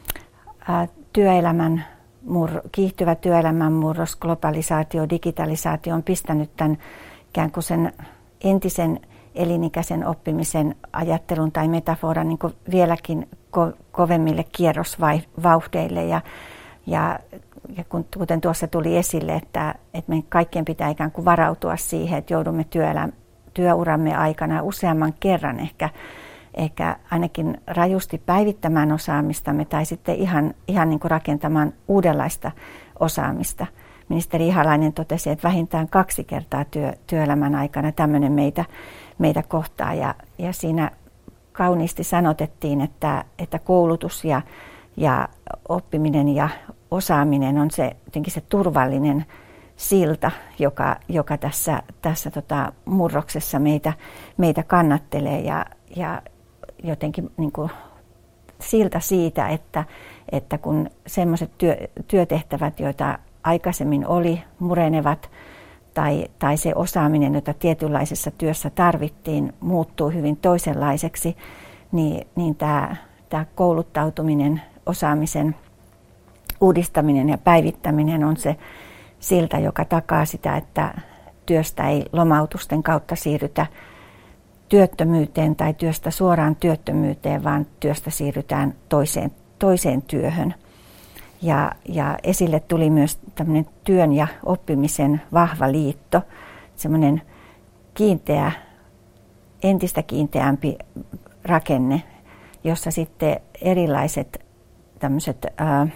ä, työelämän mur, kiihtyvä työelämän murros, globalisaatio, digitalisaatio on pistänyt tämän ikään kuin sen entisen elinikäisen oppimisen ajattelun tai metaforan niin kuin vieläkin ko- kovemmille kierrosvauhdeille ja, ja, ja kun, kuten tuossa tuli esille, että, että me kaikkien pitää ikään kuin varautua siihen, että joudumme työelämään työuramme aikana useamman kerran ehkä, ehkä ainakin rajusti päivittämään osaamistamme tai sitten ihan, ihan niin kuin rakentamaan uudenlaista osaamista. Ministeri Ihalainen totesi, että vähintään kaksi kertaa työ, työelämän aikana tämmöinen meitä, meitä kohtaa ja, ja siinä kauniisti sanotettiin, että, että koulutus ja, ja oppiminen ja osaaminen on se, jotenkin se turvallinen silta, joka, joka tässä, tässä tota murroksessa meitä, meitä kannattelee ja, ja jotenkin niin kuin silta siitä, että, että kun sellaiset työ, työtehtävät, joita aikaisemmin oli, murenevat tai, tai se osaaminen, jota tietynlaisessa työssä tarvittiin, muuttuu hyvin toisenlaiseksi, niin, niin tämä, tämä kouluttautuminen, osaamisen uudistaminen ja päivittäminen on se siltä, joka takaa sitä, että työstä ei lomautusten kautta siirrytä työttömyyteen tai työstä suoraan työttömyyteen, vaan työstä siirrytään toiseen, toiseen työhön. Ja, ja esille tuli myös tämmöinen työn ja oppimisen vahva liitto, semmoinen kiinteä, entistä kiinteämpi rakenne, jossa sitten erilaiset tämmöiset ää,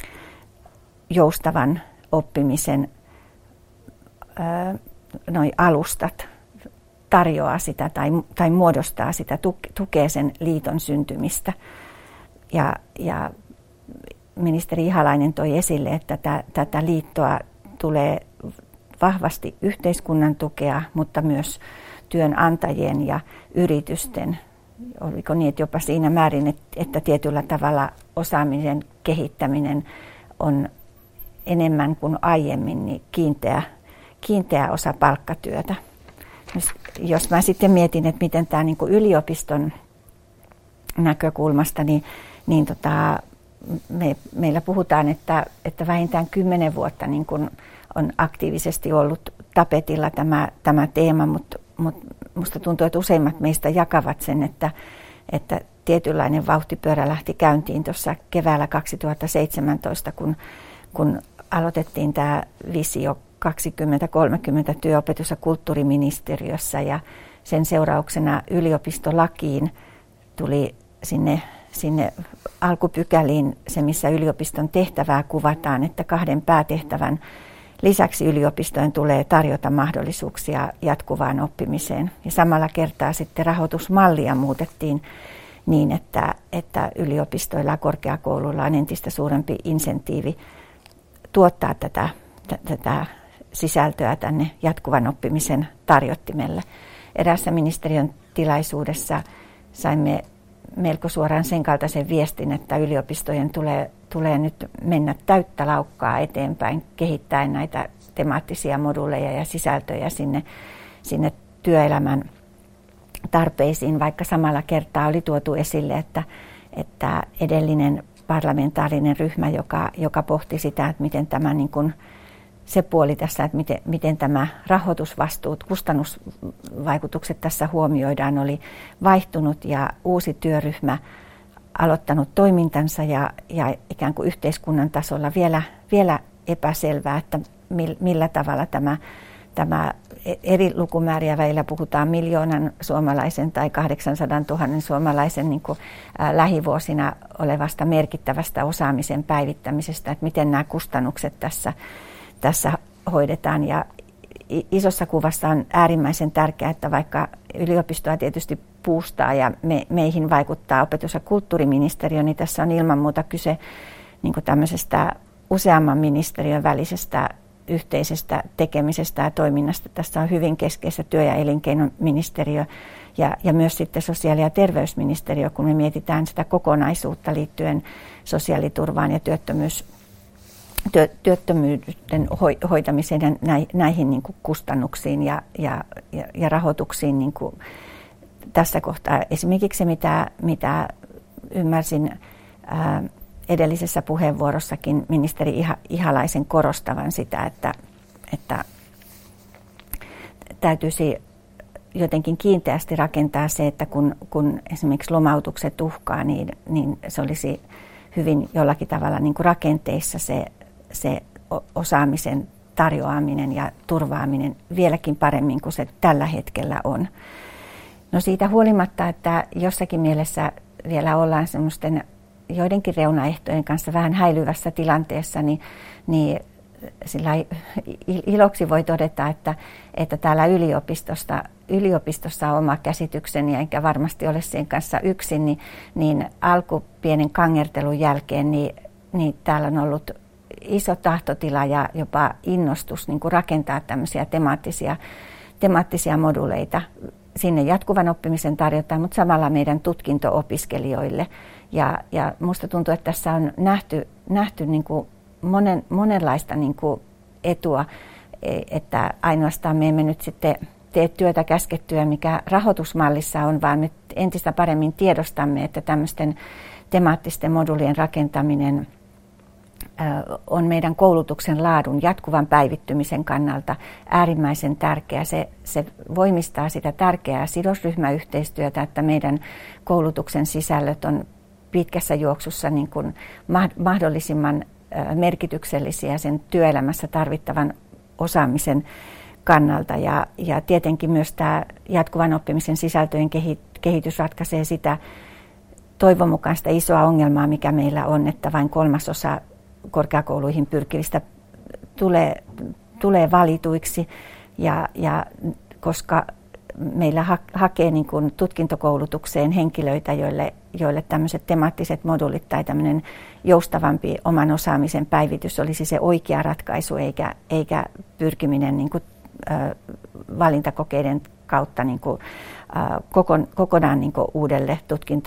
joustavan oppimisen ää, noi alustat tarjoaa sitä tai, tai muodostaa sitä, tukee sen liiton syntymistä. Ja, ja ministeri Ihalainen toi esille, että tätä, tätä liittoa tulee vahvasti yhteiskunnan tukea, mutta myös työnantajien ja yritysten. Oliko niin, että jopa siinä määrin, että tietyllä tavalla osaamisen kehittäminen on enemmän kuin aiemmin niin kiinteä, kiinteä osa palkkatyötä. Jos, jos mä sitten mietin, että miten tämä niin kuin yliopiston näkökulmasta, niin, niin tota, me, meillä puhutaan, että, että vähintään kymmenen vuotta niin kuin on aktiivisesti ollut tapetilla tämä, tämä teema, mutta, mutta musta tuntuu, että useimmat meistä jakavat sen, että, että tietynlainen vauhtipyörä lähti käyntiin tuossa keväällä kaksituhattaseitsemäntoista, kun, kun aloitettiin tämä visio kaksikymmentä kolmekymmentä työopetus- ja kulttuuriministeriössä ja sen seurauksena yliopistolakiin tuli sinne, sinne alkupykäliin se, missä yliopiston tehtävää kuvataan, että kahden päätehtävän lisäksi yliopistojen tulee tarjota mahdollisuuksia jatkuvaan oppimiseen. Ja samalla kertaa sitten rahoitusmallia muutettiin niin, että, että yliopistoilla ja korkeakouluilla on entistä suurempi insentiivi tuottaa tätä, t- tätä sisältöä tänne jatkuvan oppimisen tarjottimelle. Eräässä ministeriön tilaisuudessa saimme melko suoraan sen kaltaisen viestin, että yliopistojen tulee, tulee nyt mennä täyttä laukkaa eteenpäin kehittäen näitä temaattisia moduuleja ja sisältöjä sinne, sinne työelämän tarpeisiin, vaikka samalla kertaa oli tuotu esille, että, että edellinen parlamentaarinen ryhmä, joka, joka pohti sitä, että miten tämä niin kuin se puoli tässä, että miten, miten tämä rahoitusvastuut, kustannusvaikutukset tässä huomioidaan, oli vaihtunut ja uusi työryhmä aloittanut toimintansa ja, ja ikään kuin yhteiskunnan tasolla vielä, vielä epäselvää, että millä tavalla tämä, tämä eri lukumääriä välillä puhutaan miljoonan suomalaisen tai kahdeksansadantuhannen suomalaisen niin kuin, ää, lähivuosina olevasta merkittävästä osaamisen päivittämisestä, että miten nämä kustannukset tässä, tässä hoidetaan. Ja isossa kuvassa on äärimmäisen tärkeää, että vaikka yliopistoa tietysti puustaa ja me, meihin vaikuttaa opetus- ja kulttuuriministeriö, niin tässä on ilman muuta kyse niin kuin tämmöisestä useamman ministeriön välisestä yhteisestä tekemisestä ja toiminnasta. Tässä on hyvin keskeistä työ- ja elinkeinoministeriö ja, ja myös sitten sosiaali- ja terveysministeriö, kun me mietitään sitä kokonaisuutta liittyen sosiaaliturvaan ja työttömyys, työ, työttömyyden hoitamiseen ja näihin niin kuin kustannuksiin ja, ja, ja rahoituksiin. Niin kuin tässä kohtaa esimerkiksi se, mitä, mitä ymmärsin ää, edellisessä puheenvuorossakin ministeri Ihalaisen korostavan sitä, että, että täytyisi jotenkin kiinteästi rakentaa se, että kun, kun esimerkiksi lomautukset uhkaa, niin, niin se olisi hyvin jollakin tavalla niin kuin rakenteissa se, se osaamisen tarjoaminen ja turvaaminen vieläkin paremmin kuin se tällä hetkellä on. No siitä huolimatta, että jossakin mielessä vielä ollaan semmoisten joidenkin reunaehtojen kanssa vähän häilyvässä tilanteessa, niin, niin sillä iloksi voi todeta, että, että täällä yliopistosta, yliopistossa on oma käsitykseni, enkä varmasti ole sen kanssa yksin, niin, niin alku pienen kangertelun jälkeen niin, niin täällä on ollut iso tahtotila ja jopa innostus niin kuin rakentaa tämmöisiä temaattisia, temaattisia moduleita. Sinne jatkuvan oppimisen tarjotaan, mutta samalla meidän tutkinto-opiskelijoille. Ja, ja musta tuntuu, että tässä on nähty, nähty niin kuin monen, monenlaista niin kuin etua, että ainoastaan me emme nyt sitten tee työtä käskettyä, mikä rahoitusmallissa on, vaan me entistä paremmin tiedostamme, että tämmöisten temaattisten modulien rakentaminen on meidän koulutuksen laadun jatkuvan päivittymisen kannalta äärimmäisen tärkeä. Se, se voimistaa sitä tärkeää sidosryhmäyhteistyötä, että meidän koulutuksen sisällöt on pitkässä juoksussa niin kuin mahdollisimman merkityksellisiä sen työelämässä tarvittavan osaamisen kannalta. Ja, ja tietenkin myös tämä jatkuvan oppimisen sisältöjen kehitys ratkaisee sitä toivon mukaan sitä isoa ongelmaa, mikä meillä on, että vain kolmasosa korkeakouluihin pyrkivistä tulee, tulee valituiksi, ja, ja koska meillä ha, hakee niin kuin tutkintokoulutukseen henkilöitä, joille, joille tämmöiset temaattiset moduulit tai tämmöinen joustavampi oman osaamisen päivitys olisi se oikea ratkaisu, eikä, eikä pyrkiminen niin kuin, ö, valintakokeiden kautta niin kuin, ö, kokon, kokonaan niin kuin uudelle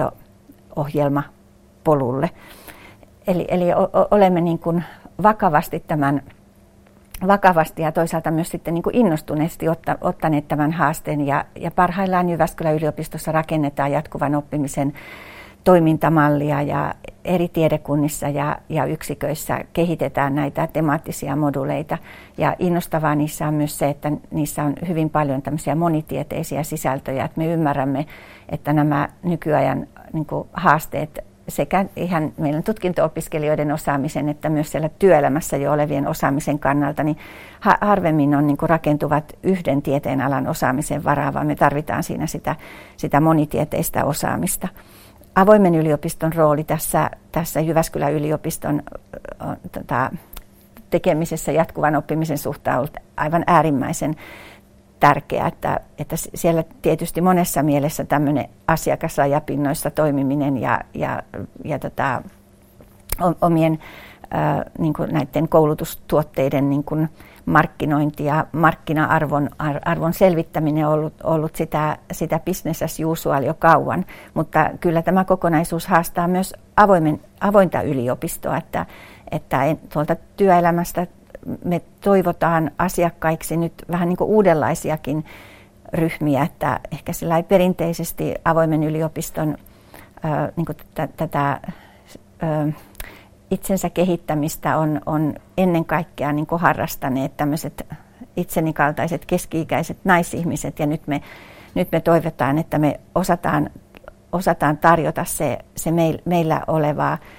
tutkinto-ohjelmapolulle. Eli, eli o, olemme niin kuin vakavasti tämän vakavasti ja toisaalta myös sitten niin kuin innostuneesti otta, ottaneet tämän haasteen. Ja, ja parhaillaan Jyväskylän yliopistossa rakennetaan jatkuvan oppimisen toimintamallia ja eri tiedekunnissa ja, ja yksiköissä kehitetään näitä temaattisia moduleita. Ja innostavaa niissä on myös se, että niissä on hyvin paljon tämmöisiä monitieteisiä sisältöjä, että me ymmärrämme, että nämä nykyajan niin kuin haasteet sekä ihan meidän tutkinto-opiskelijoiden osaamisen että myös siellä työelämässä jo olevien osaamisen kannalta, niin harvemmin on niin kuin rakentuvat yhden tieteenalan osaamisen varaan, vaan me tarvitaan siinä sitä, sitä monitieteistä osaamista. Avoimen yliopiston rooli tässä, tässä Jyväskylän yliopiston tota, tekemisessä jatkuvan oppimisen suhteen on ollut aivan äärimmäisen tärkeää, että, että siellä tietysti monessa mielessä tämmöinen asiakasrajapinnoissa toimiminen ja, ja, ja tota, omien ää, niin kuin näiden koulutustuotteiden niin kuin markkinointi ja markkina-arvon arvon selvittäminen on ollut, ollut sitä, sitä business as usual jo kauan, mutta kyllä tämä kokonaisuus haastaa myös avoimen, avointa yliopistoa, että, että tuolta työelämästä me toivotaan asiakkaiksi nyt vähän niin kuin uudenlaisiakin ryhmiä, että ehkä sillä perinteisesti avoimen yliopiston ää, niin kuin tätä, tätä ää, itsensä kehittämistä on, on ennen kaikkea niin kuin harrastaneet tämmöiset itseni kaltaiset keski-ikäiset naisihmiset, ja nyt me, nyt me toivotaan, että me osataan, osataan tarjota se, se meil, meillä olevaa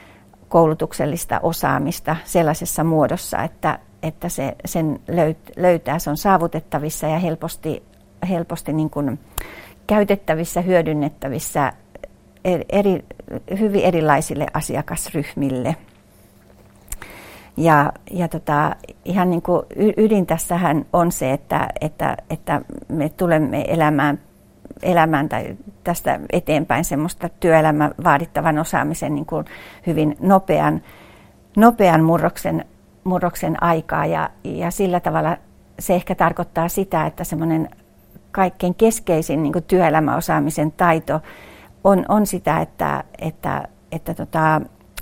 koulutuksellista osaamista sellaisessa muodossa, että, että se sen löytää, se on saavutettavissa ja helposti, helposti niin kuin käytettävissä, hyödynnettävissä eri, hyvin erilaisille asiakasryhmille. Ja, ja tota, ihan niin kuin ydin tässähän on se, että, että, että me tulemme elämään, elämään tai tästä eteenpäin semmoista työelämän vaadittavan osaamisen niin kuin hyvin nopean, nopean murroksen, murroksen aikaa. Ja, ja sillä tavalla se ehkä tarkoittaa sitä, että semmoinen kaikkein keskeisin niin kuin työelämäosaamisen taito on, on sitä, että, että, että tota,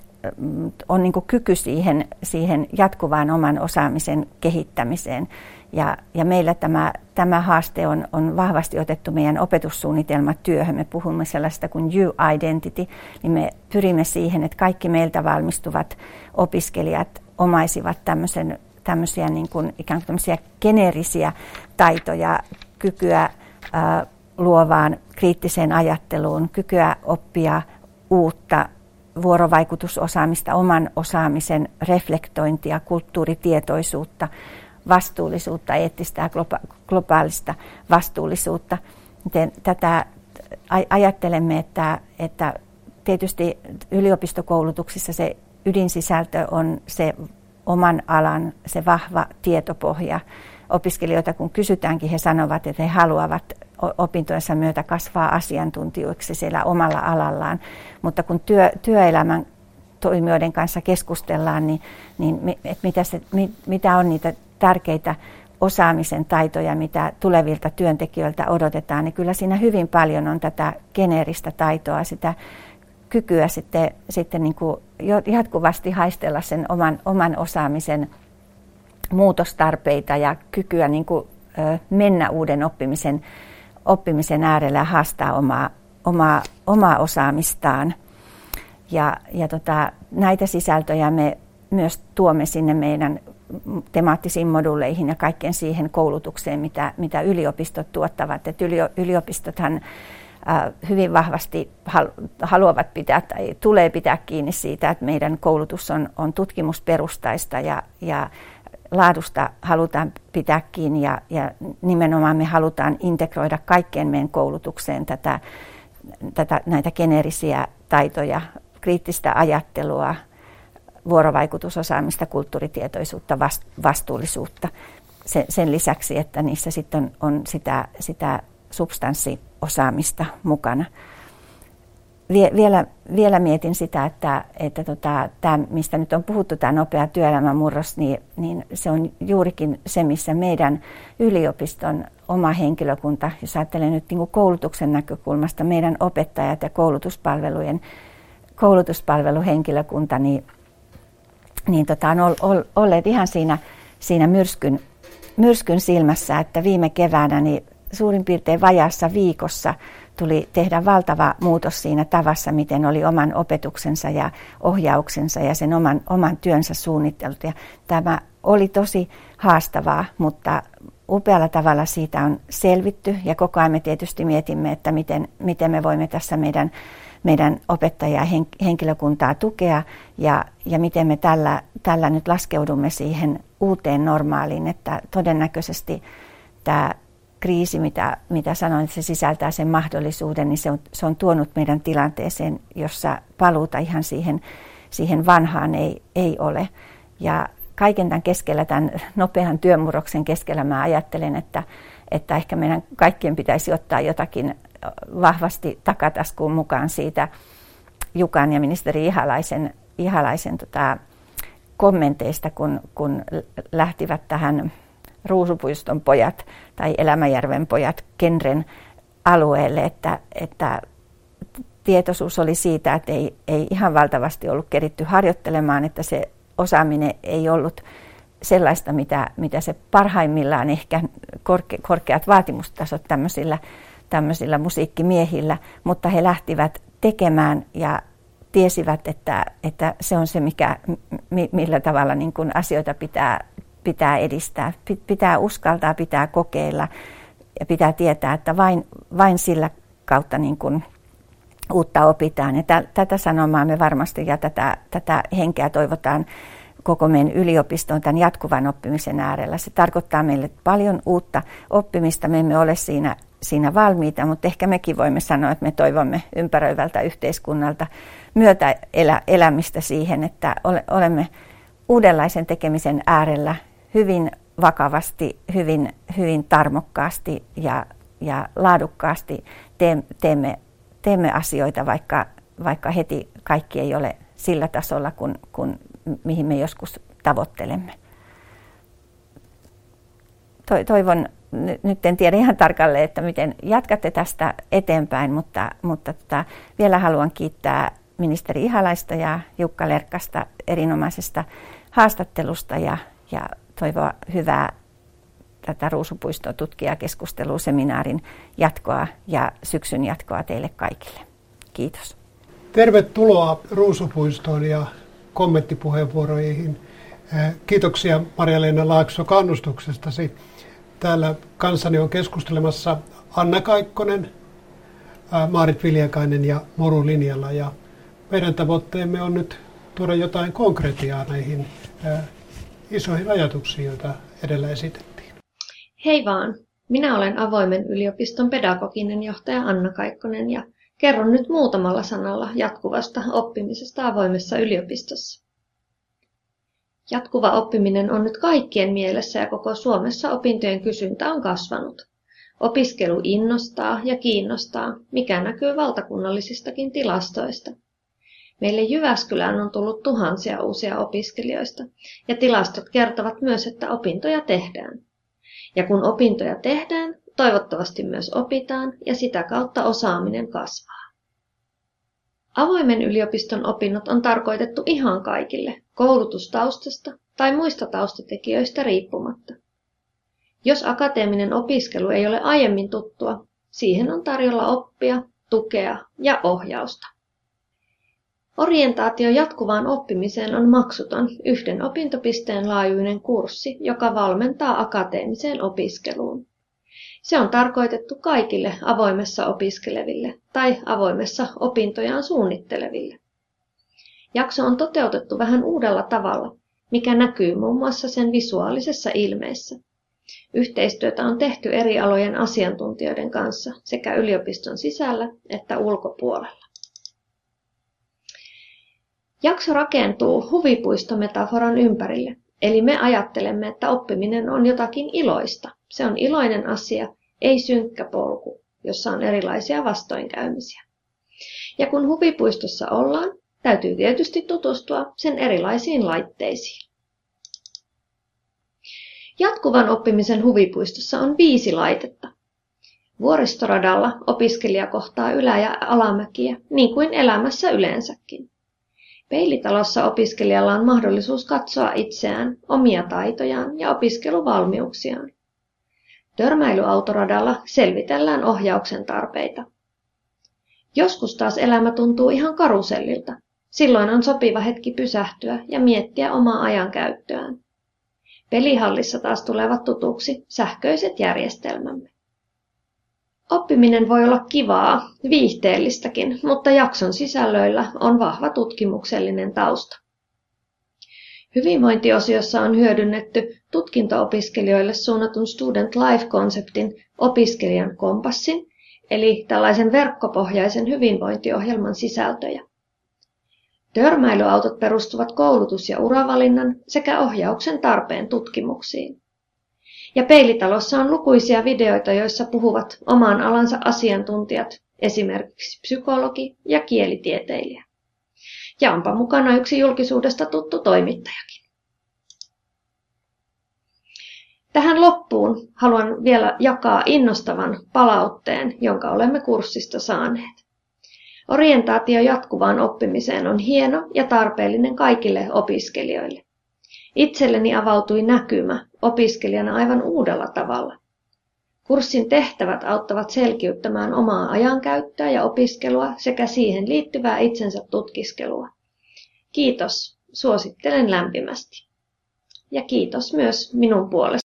on niin kuin kyky siihen, siihen jatkuvaan oman osaamisen kehittämiseen. Ja, ja meillä tämä, tämä haaste on, on vahvasti otettu meidän opetussuunnitelmatyöhön. Me puhumme sellaista kuin U-identity, niin me pyrimme siihen, että kaikki meiltä valmistuvat opiskelijat omaisivat tämmöisen, tämmöisiä niin kuin, ikään kuin tämmöisiä geneerisiä taitoja, kykyä ää, luovaan kriittiseen ajatteluun, kykyä oppia uutta vuorovaikutusosaamista, oman osaamisen reflektointia, kulttuuritietoisuutta, vastuullisuutta, eettistä ja globaalista vastuullisuutta. Miten tätä ajattelemme, että, että tietysti yliopistokoulutuksissa se ydinsisältö on se oman alan, se vahva tietopohja. Opiskelijoita kun kysytäänkin, he sanovat, että he haluavat opintojensa myötä kasvaa asiantuntijoiksi siellä omalla alallaan. Mutta kun työ, työelämän toimijoiden kanssa keskustellaan, niin, niin et mitä, se, mitä on niitä tärkeitä osaamisen taitoja, mitä tulevilta työntekijöiltä odotetaan, niin kyllä siinä hyvin paljon on tätä geneeristä taitoa, sitä kykyä sitten, sitten niin kuin jatkuvasti haistella sen oman, oman osaamisen muutostarpeita ja kykyä niin kuin mennä uuden oppimisen, oppimisen äärellä ja haastaa omaa, omaa, omaa osaamistaan. Ja, ja tota, näitä sisältöjä me myös tuomme sinne meidän temaattisiin moduuleihin ja kaikkeen siihen koulutukseen, mitä, mitä yliopistot tuottavat. Et yliopistothan äh, hyvin vahvasti haluavat pitää tai tulee pitää kiinni siitä, että meidän koulutus on, on tutkimusperustaista ja, ja laadusta halutaan pitää kiinni ja, ja nimenomaan me halutaan integroida kaikkeen meidän koulutukseen tätä, tätä, näitä geneerisiä taitoja, kriittistä ajattelua, vuorovaikutusosaamista, kulttuuritietoisuutta, vastuullisuutta. Sen, sen lisäksi, että niissä sitten on, on sitä, sitä substanssiosaamista mukana. Vie, vielä, vielä mietin sitä, että, että tota, tämä, mistä nyt on puhuttu, tämä nopea työelämän murros, niin, niin se on juurikin se, missä meidän yliopiston oma henkilökunta, jos ajattelen nyt niin kuin koulutuksen näkökulmasta, meidän opettajat ja koulutuspalvelujen koulutuspalveluhenkilökunta, niin niin tota, on olleet ihan siinä, siinä myrskyn, myrskyn silmässä, että viime keväänä niin suurin piirtein vajaassa viikossa tuli tehdä valtava muutos siinä tavassa, miten oli oman opetuksensa ja ohjauksensa ja sen oman, oman työnsä suunniteltu. Ja tämä oli tosi haastavaa, mutta upealla tavalla siitä on selvitty ja koko ajan me tietysti mietimme, että miten, miten me voimme tässä meidän meidän opettajia ja henkilökuntaa tukea ja, ja miten me tällä, tällä nyt laskeudumme siihen uuteen normaaliin, että todennäköisesti tämä kriisi, mitä, mitä sanoin, että se sisältää sen mahdollisuuden, niin se on, se on tuonut meidän tilanteeseen, jossa paluuta ihan siihen, siihen vanhaan ei, ei ole. Ja kaiken tämän keskellä, tämän nopean työmurroksen keskellä mä ajattelen, että, että ehkä meidän kaikkien pitäisi ottaa jotakin vahvasti takataskuun mukaan siitä Jukan ja ministeri Ihalaisen, Ihalaisen tota, kommenteista, kun, kun lähtivät tähän Ruusupuiston pojat tai Elämäjärven pojat Kenren alueelle, että, että tietoisuus oli siitä, että ei, ei ihan valtavasti ollut keritty harjoittelemaan, että se osaaminen ei ollut sellaista, mitä, mitä se parhaimmillaan ehkä korke, korkeat vaatimustasot tämmöisillä tämmöisillä musiikkimiehillä, mutta he lähtivät tekemään ja tiesivät, että, että se on se, mikä, millä tavalla niin kuin asioita pitää, pitää edistää. Pitää uskaltaa, pitää kokeilla ja pitää tietää, että vain, vain sillä kautta niin kuin uutta opitaan. Ja t- tätä sanomaa me varmasti ja tätä, tätä henkeä toivotaan koko meidän yliopiston tämän jatkuvan oppimisen äärellä. Se tarkoittaa meille paljon uutta oppimista. Me emme ole siinä, siinä valmiita, mutta ehkä mekin voimme sanoa, että me toivomme ympäröivältä yhteiskunnalta myötä elä, elämistä siihen, että ole, olemme uudenlaisen tekemisen äärellä hyvin vakavasti, hyvin, hyvin tarmokkaasti ja, ja laadukkaasti teemme, teemme asioita, vaikka, vaikka heti kaikki ei ole sillä tasolla, kun, kun, mihin me joskus tavoittelemme. Toivon, nyt en tiedä ihan tarkalleen, että miten jatkatte tästä eteenpäin, mutta, mutta tota, vielä haluan kiittää ministeri Ihalaista ja Jukka Lerkkasta erinomaisesta haastattelusta ja, ja toivoa hyvää tätä Ruusupuiston tutkijakeskusteluseminaarin jatkoa ja syksyn jatkoa teille kaikille. Kiitos. Tervetuloa Ruusupuistoon ja kommenttipuheenvuoroihin. Kiitoksia Marja-Leena Laakso kannustuksestasi. Täällä kanssani on keskustelemassa Anna Kaikkonen, Maarit Viljakainen ja Moru Linjalla. Ja meidän tavoitteemme on nyt tuoda jotain konkretiaa näihin isoihin ajatuksiin, joita edellä esitettiin. Hei vaan, minä olen Avoimen yliopiston pedagoginen johtaja Anna Kaikkonen ja kerron nyt muutamalla sanalla jatkuvasta oppimisesta avoimessa yliopistossa. Jatkuva oppiminen on nyt kaikkien mielessä ja koko Suomessa opintojen kysyntä on kasvanut. Opiskelu innostaa ja kiinnostaa, mikä näkyy valtakunnallisistakin tilastoista. Meille Jyväskylään on tullut tuhansia uusia opiskelijoista ja tilastot kertovat myös, että opintoja tehdään. Ja kun opintoja tehdään, toivottavasti myös opitaan ja sitä kautta osaaminen kasvaa. Avoimen yliopiston opinnot on tarkoitettu ihan kaikille, koulutustaustasta tai muista taustatekijöistä riippumatta. Jos akateeminen opiskelu ei ole aiemmin tuttua, siihen on tarjolla oppia, tukea ja ohjausta. Orientaatio jatkuvaan oppimiseen on maksuton yhden opintopisteen laajuinen kurssi, joka valmentaa akateemiseen opiskeluun. Se on tarkoitettu kaikille avoimessa opiskeleville tai avoimessa opintojaan suunnitteleville. Jakso on toteutettu vähän uudella tavalla, mikä näkyy muun muassa sen visuaalisessa ilmeessä. Yhteistyötä on tehty eri alojen asiantuntijoiden kanssa sekä yliopiston sisällä että ulkopuolella. Jakso rakentuu huvipuistometaforan ympärille, eli me ajattelemme, että oppiminen on jotakin iloista. Se on iloinen asia, ei synkkä polku, jossa on erilaisia vastoinkäymisiä. Ja kun huvipuistossa ollaan, täytyy tietysti tutustua sen erilaisiin laitteisiin. Jatkuvan oppimisen huvipuistossa on viisi laitetta. Vuoristoradalla opiskelija kohtaa ylä- ja alamäkiä, niin kuin elämässä yleensäkin. Peilitalossa opiskelijalla on mahdollisuus katsoa itseään, omia taitojaan ja opiskeluvalmiuksiaan. Törmäilyautoradalla selvitellään ohjauksen tarpeita. Joskus taas elämä tuntuu ihan karusellilta. Silloin on sopiva hetki pysähtyä ja miettiä omaa ajankäyttöään. Pelihallissa taas tulevat tutuksi sähköiset järjestelmämme. Oppiminen voi olla kivaa, viihteellistäkin, mutta jakson sisällöillä on vahva tutkimuksellinen tausta. Hyvinvointiosiossa on hyödynnetty tutkinto-opiskelijoille suunnatun Student Life-konseptin opiskelijan kompassin, eli tällaisen verkkopohjaisen hyvinvointiohjelman sisältöjä. Törmäilyautot perustuvat koulutus- ja uravalinnan sekä ohjauksen tarpeen tutkimuksiin. Ja Peilitalossa on lukuisia videoita, joissa puhuvat oman alansa asiantuntijat, esimerkiksi psykologi ja kielitieteilijä. Ja onpa mukana yksi julkisuudesta tuttu toimittajakin. Tähän loppuun haluan vielä jakaa innostavan palautteen, jonka olemme kurssista saaneet. Orientaatio jatkuvaan oppimiseen on hieno ja tarpeellinen kaikille opiskelijoille. Itselleni avautui näkymä opiskelijana aivan uudella tavalla. Kurssin tehtävät auttavat selkiyttämään omaa ajankäyttöä ja opiskelua sekä siihen liittyvää itsensä tutkiskelua. Kiitos, suosittelen lämpimästi. Ja kiitos myös minun puolestani.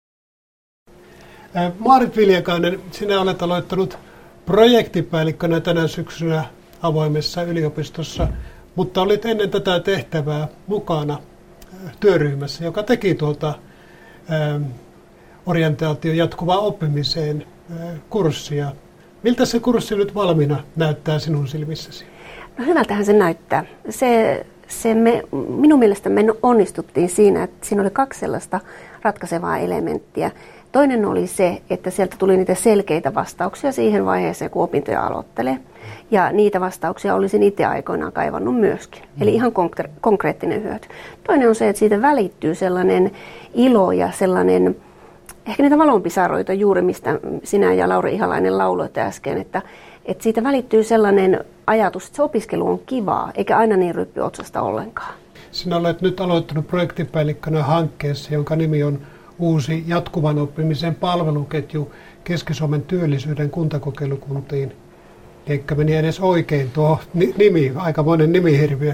Maarit Viljakainen, sinä olet aloittanut projektipäällikkönä tänä syksynä avoimessa yliopistossa, mutta olit ennen tätä tehtävää mukana työryhmässä, joka teki tuota ä, orientaation jatkuvaan oppimiseen ä, kurssia. Miltä se kurssi nyt valmiina näyttää sinun silmissäsi? No hyvältähän se näyttää. Se, se me, minun mielestä me onnistuttiin siinä, että siinä oli kaksi sellaista ratkaisevaa elementtiä. Toinen oli se, että sieltä tuli niitä selkeitä vastauksia siihen vaiheeseen, kun opintoja aloittelee. Ja niitä vastauksia olisin itse aikoinaan kaivannut myöskin. Eli ihan konkre- konkreettinen hyöty. Toinen on se, että siitä välittyy sellainen ilo ja sellainen, ehkä niitä valonpisaroita juuri, mistä sinä ja Lauri Ihalainen lauloitte äsken, että, että siitä välittyy sellainen ajatus, että se opiskelu on kivaa, eikä aina niin ryppyotsasta ollenkaan. Sinä olet nyt aloittanut projektipäällikkönä hankkeessa, jonka nimi on Uusi jatkuvan oppimisen palveluketju Keski-Suomen työllisyyden kuntakokeilukuntiin. Eikä meni edes oikein tuo nimi, aikamoinen nimihirviö.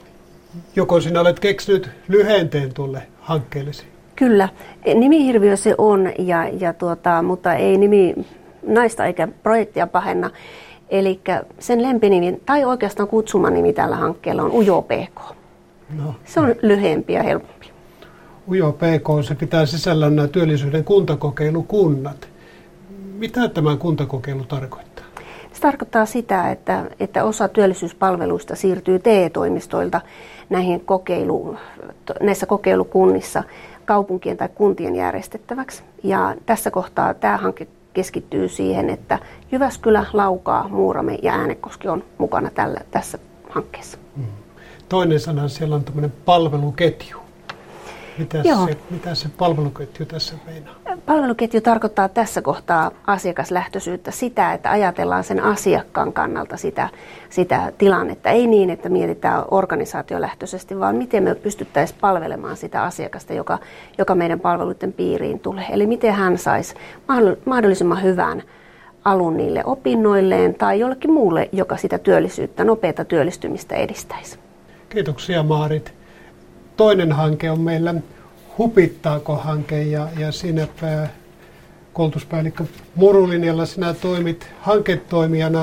Joko sinä olet keksinyt lyhenteen tuolle hankkeellesi? Kyllä, nimihirviö se on, ja, ja tuota, mutta ei nimi naista eikä projektia pahenna. Eli sen lempinimi, tai oikeastaan kutsumanimi tällä hankkeella on Ujo P K. No. Se on lyhyempi ja helpompi. Ujo P K, se pitää sisällään nämä työllisyyden kuntakokeilukunnat. Mitä tämä kuntakokeilu tarkoittaa? Se tarkoittaa sitä, että, että osa työllisyyspalveluista siirtyy T E-toimistoilta näihin kokeilu, näissä kokeilukunnissa kaupunkien tai kuntien järjestettäväksi. Ja tässä kohtaa tämä hanke keskittyy siihen, että Jyväskylä, Laukaa, Muurame ja Äänekoski on mukana tällä, tässä hankkeessa. Toinen sana siellä on tämmöinen palveluketju. Mitä se, mitä se palveluketju tässä meinaa? Palveluketju tarkoittaa tässä kohtaa asiakaslähtöisyyttä, sitä, että ajatellaan sen asiakkaan kannalta sitä, sitä tilannetta. Ei niin, että mietitään organisaatiolähtöisesti, vaan miten me pystyttäisiin palvelemaan sitä asiakasta, joka, joka meidän palveluiden piiriin tulee. Eli miten hän saisi mahdollisimman hyvän alun niille opinnoilleen tai jollekin muulle, joka sitä työllisyyttä, nopeata työllistymistä edistäisi. Kiitoksia, Maarit. Toinen hanke on meillä Hupittaako-hanke, ja, ja siinä pää, koulutuspäällikkö Murulinjalla sinä toimit hanketoimijana.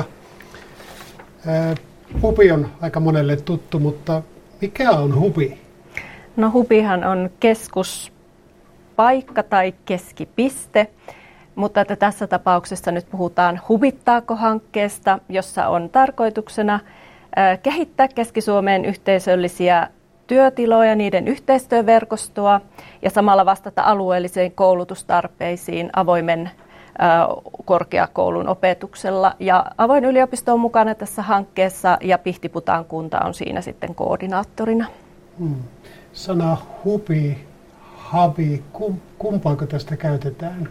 Ää, Hupi on aika monelle tuttu, mutta mikä on Hupi? No Hupihan on keskuspaikka tai keskipiste, mutta että tässä tapauksessa nyt puhutaan Hupittaako-hankkeesta, jossa on tarkoituksena ää, kehittää Keski-Suomeen yhteisöllisiä työtiloja, niiden yhteistyöverkostoa ja samalla vastata alueellisiin koulutustarpeisiin avoimen ä, korkeakoulun opetuksella. Ja avoin yliopisto on mukana tässä hankkeessa ja Pihtiputaan kunta on siinä sitten koordinaattorina. Hmm. Sana hupi, habi, kum, kumpaako tästä käytetään?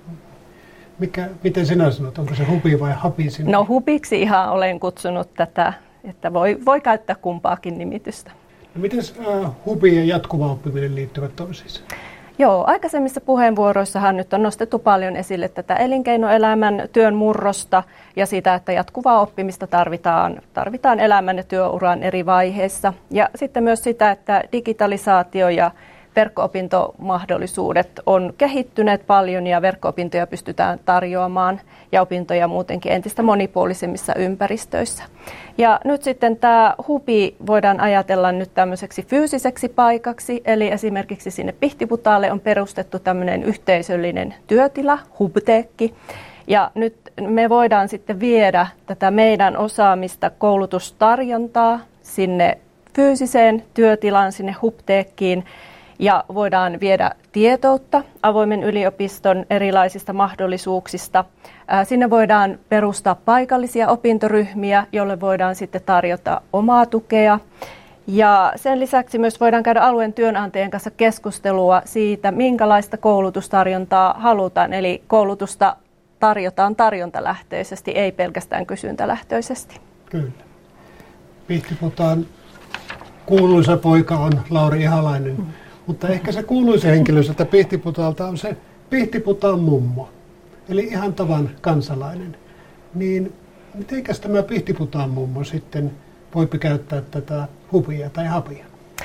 Mikä, miten sinä sanot, onko se hupi vai habi sinä? No hupiksi ihan olen kutsunut tätä, että voi, voi käyttää kumpaakin nimitystä. No miten äh, hubi ja jatkuva oppiminen liittyvät toisiinsa? Joo, aikaisemmissa puheenvuoroissahan nyt on nostettu paljon esille tätä elinkeinoelämän työn murrosta ja sitä, että jatkuvaa oppimista tarvitaan, tarvitaan elämän ja työuran eri vaiheissa. Ja sitten myös sitä, että digitalisaatio ja verkko-opintomahdollisuudet on kehittyneet paljon ja verkko-opintoja pystytään tarjoamaan ja opintoja muutenkin entistä monipuolisemmissa ympäristöissä. Ja nyt sitten tämä Hupi voidaan ajatella nyt tämmöiseksi fyysiseksi paikaksi, eli esimerkiksi sinne Pihtiputaalle on perustettu tämmöinen yhteisöllinen työtila, Hubteekki. Ja nyt me voidaan sitten viedä tätä meidän osaamista, koulutustarjontaa sinne fyysiseen työtilaan, sinne Hubteekkiin. Ja voidaan viedä tietoutta avoimen yliopiston erilaisista mahdollisuuksista. Sinne voidaan perustaa paikallisia opintoryhmiä, joille voidaan sitten tarjota omaa tukea. Ja sen lisäksi myös voidaan käydä alueen työnantajien kanssa keskustelua siitä, minkälaista koulutustarjontaa halutaan. Eli koulutusta tarjotaan tarjontalähtöisesti, ei pelkästään kysyntälähtöisesti. Kyllä. Pihtiputaan kuuluisa poika on Lauri Ihalainen. Hmm. Mutta ehkä se kuuluisa henkilö sieltä Pihtiputaalta on se Pihtiputaan mummo, eli ihan tavan kansalainen. Niin mitenkäs tämä Pihtiputaan mummo sitten voi käyttää tätä hupia tai hapia?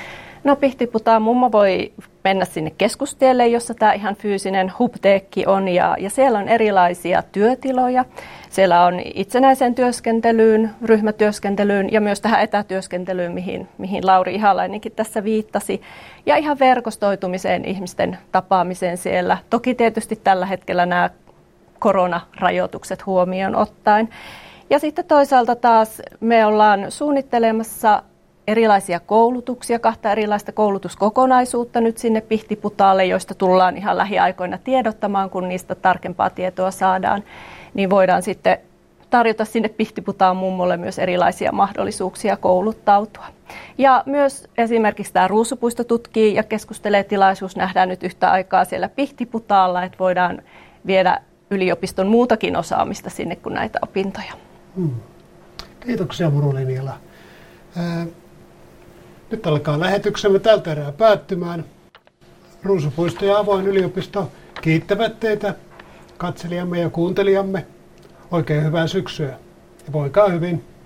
No Pihtiputaan mummo voi mennä sinne keskustielle, jossa tämä ihan fyysinen hubteekki on ja, ja siellä on erilaisia työtiloja. Siellä on itsenäiseen työskentelyyn, ryhmätyöskentelyyn ja myös tähän etätyöskentelyyn, mihin, mihin Lauri Ihalainenkin tässä viittasi. Ja ihan verkostoitumiseen, ihmisten tapaamiseen siellä. Toki tietysti tällä hetkellä nämä koronarajoitukset huomioon ottaen. Ja sitten toisaalta taas me ollaan suunnittelemassa erilaisia koulutuksia, kahta erilaista koulutuskokonaisuutta nyt sinne Pihtiputaalle, joista tullaan ihan lähiaikoina tiedottamaan, kun niistä tarkempaa tietoa saadaan. Niin voidaan sitten tarjota sinne Pihtiputaan mummolle myös erilaisia mahdollisuuksia kouluttautua. Ja myös esimerkiksi tämä Ruusupuisto tutkii ja keskustelee tilaisuus nähdään nyt yhtä aikaa siellä Pihtiputaalla, että voidaan viedä yliopiston muutakin osaamista sinne kuin näitä opintoja. Hmm. Kiitoksia Muru Linjala. Ää, nyt alkaa lähetyksemme tältä erää päättymään. Ruusupuisto ja Avoin yliopisto kiittävät teitä, katselijamme ja kuuntelijamme. Oikein hyvää syksyä ja voikaa hyvin.